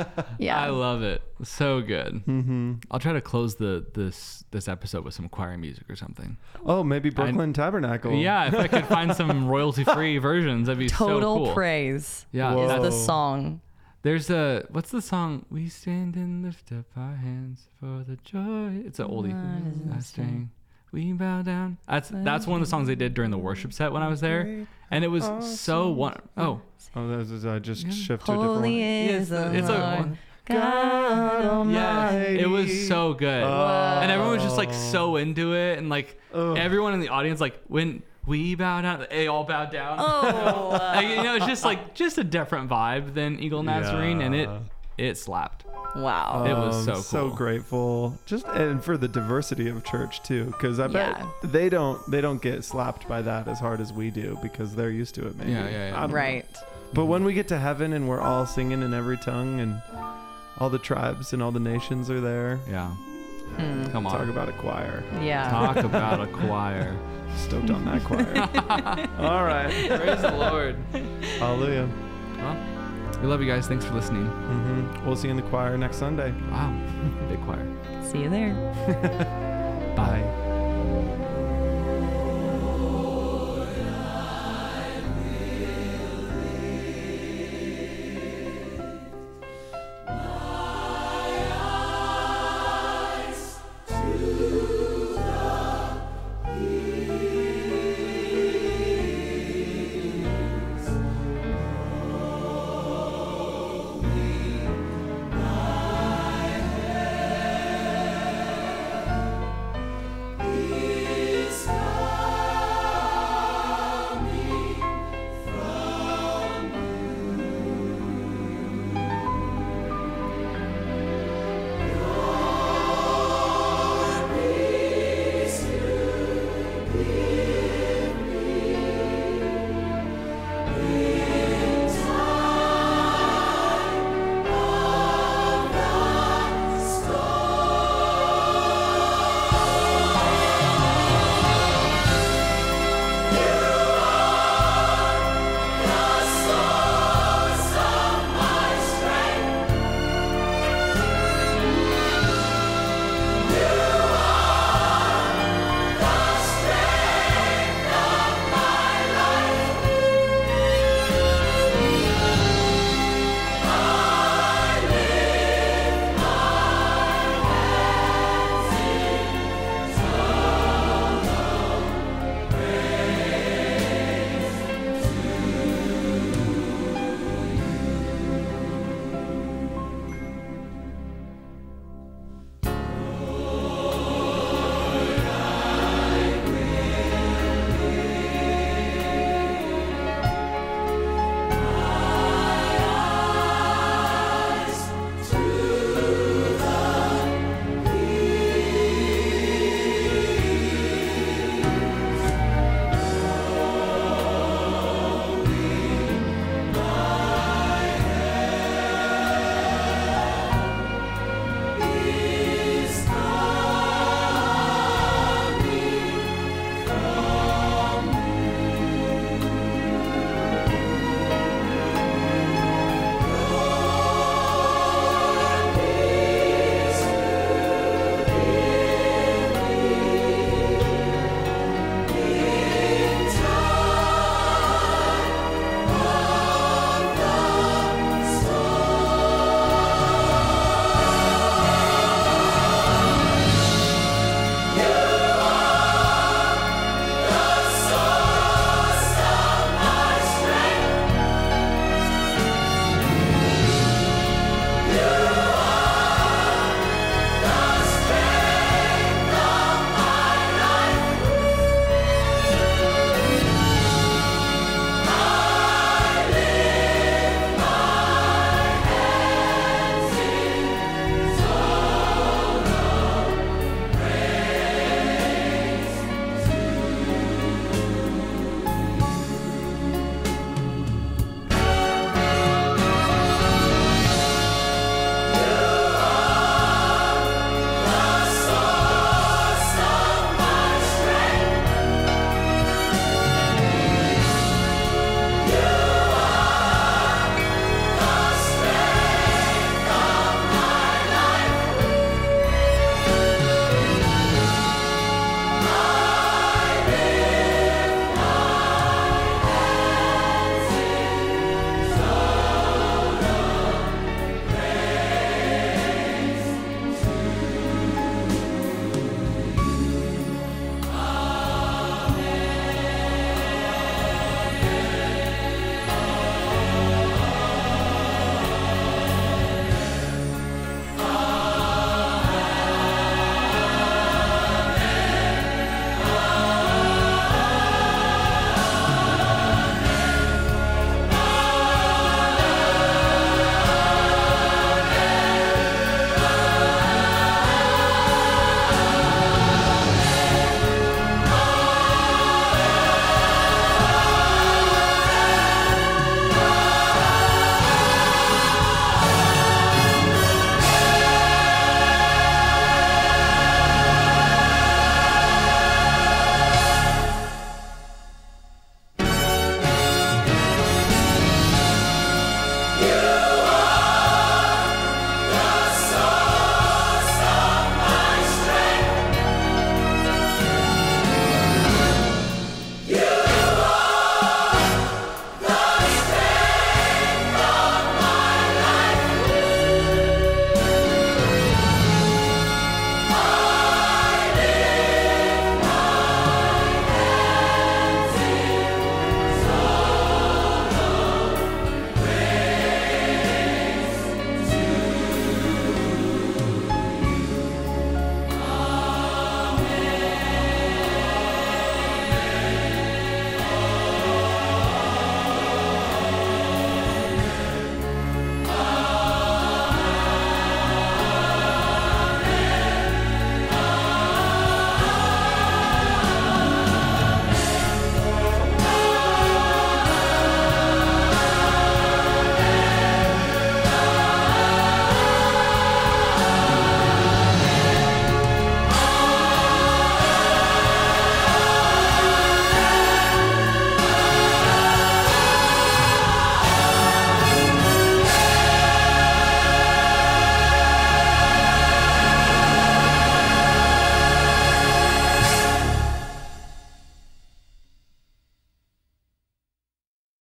I love it. So good. I'll try to close this episode with some choir music or something. Oh, maybe Brooklyn Tabernacle. Yeah, if I could find some royalty-free versions, that'd be so cool. Total Praise. Yeah, is the song. There's what's the song? We stand and lift up our hands for the joy. It's an oldie. I string. We bow down. That's one of the songs they did during the worship set when I was there, and it was so I just shifted to a different one. Holy is the Lord God Almighty. It was so good, and everyone was just like so into it, and like everyone in the audience, like when we bow down, they all bowed down. Like, it's just a different vibe than Eagle Nazarene, and it slapped. Wow. It was so cool. So grateful. And for the diversity of church too, because I bet they don't get slapped by that as hard as we do because they're used to it. Maybe. Yeah. Right. But when we get to heaven and we're all singing in every tongue and all the tribes and all the nations are there. Yeah. Come on. Talk about a choir. Yeah. Talk about a choir. Stoked on that choir. All right. Praise the Lord. Hallelujah. Well, we love you guys. Thanks for listening. We'll see you in the choir next Sunday. Wow. Big choir. See you there. Bye.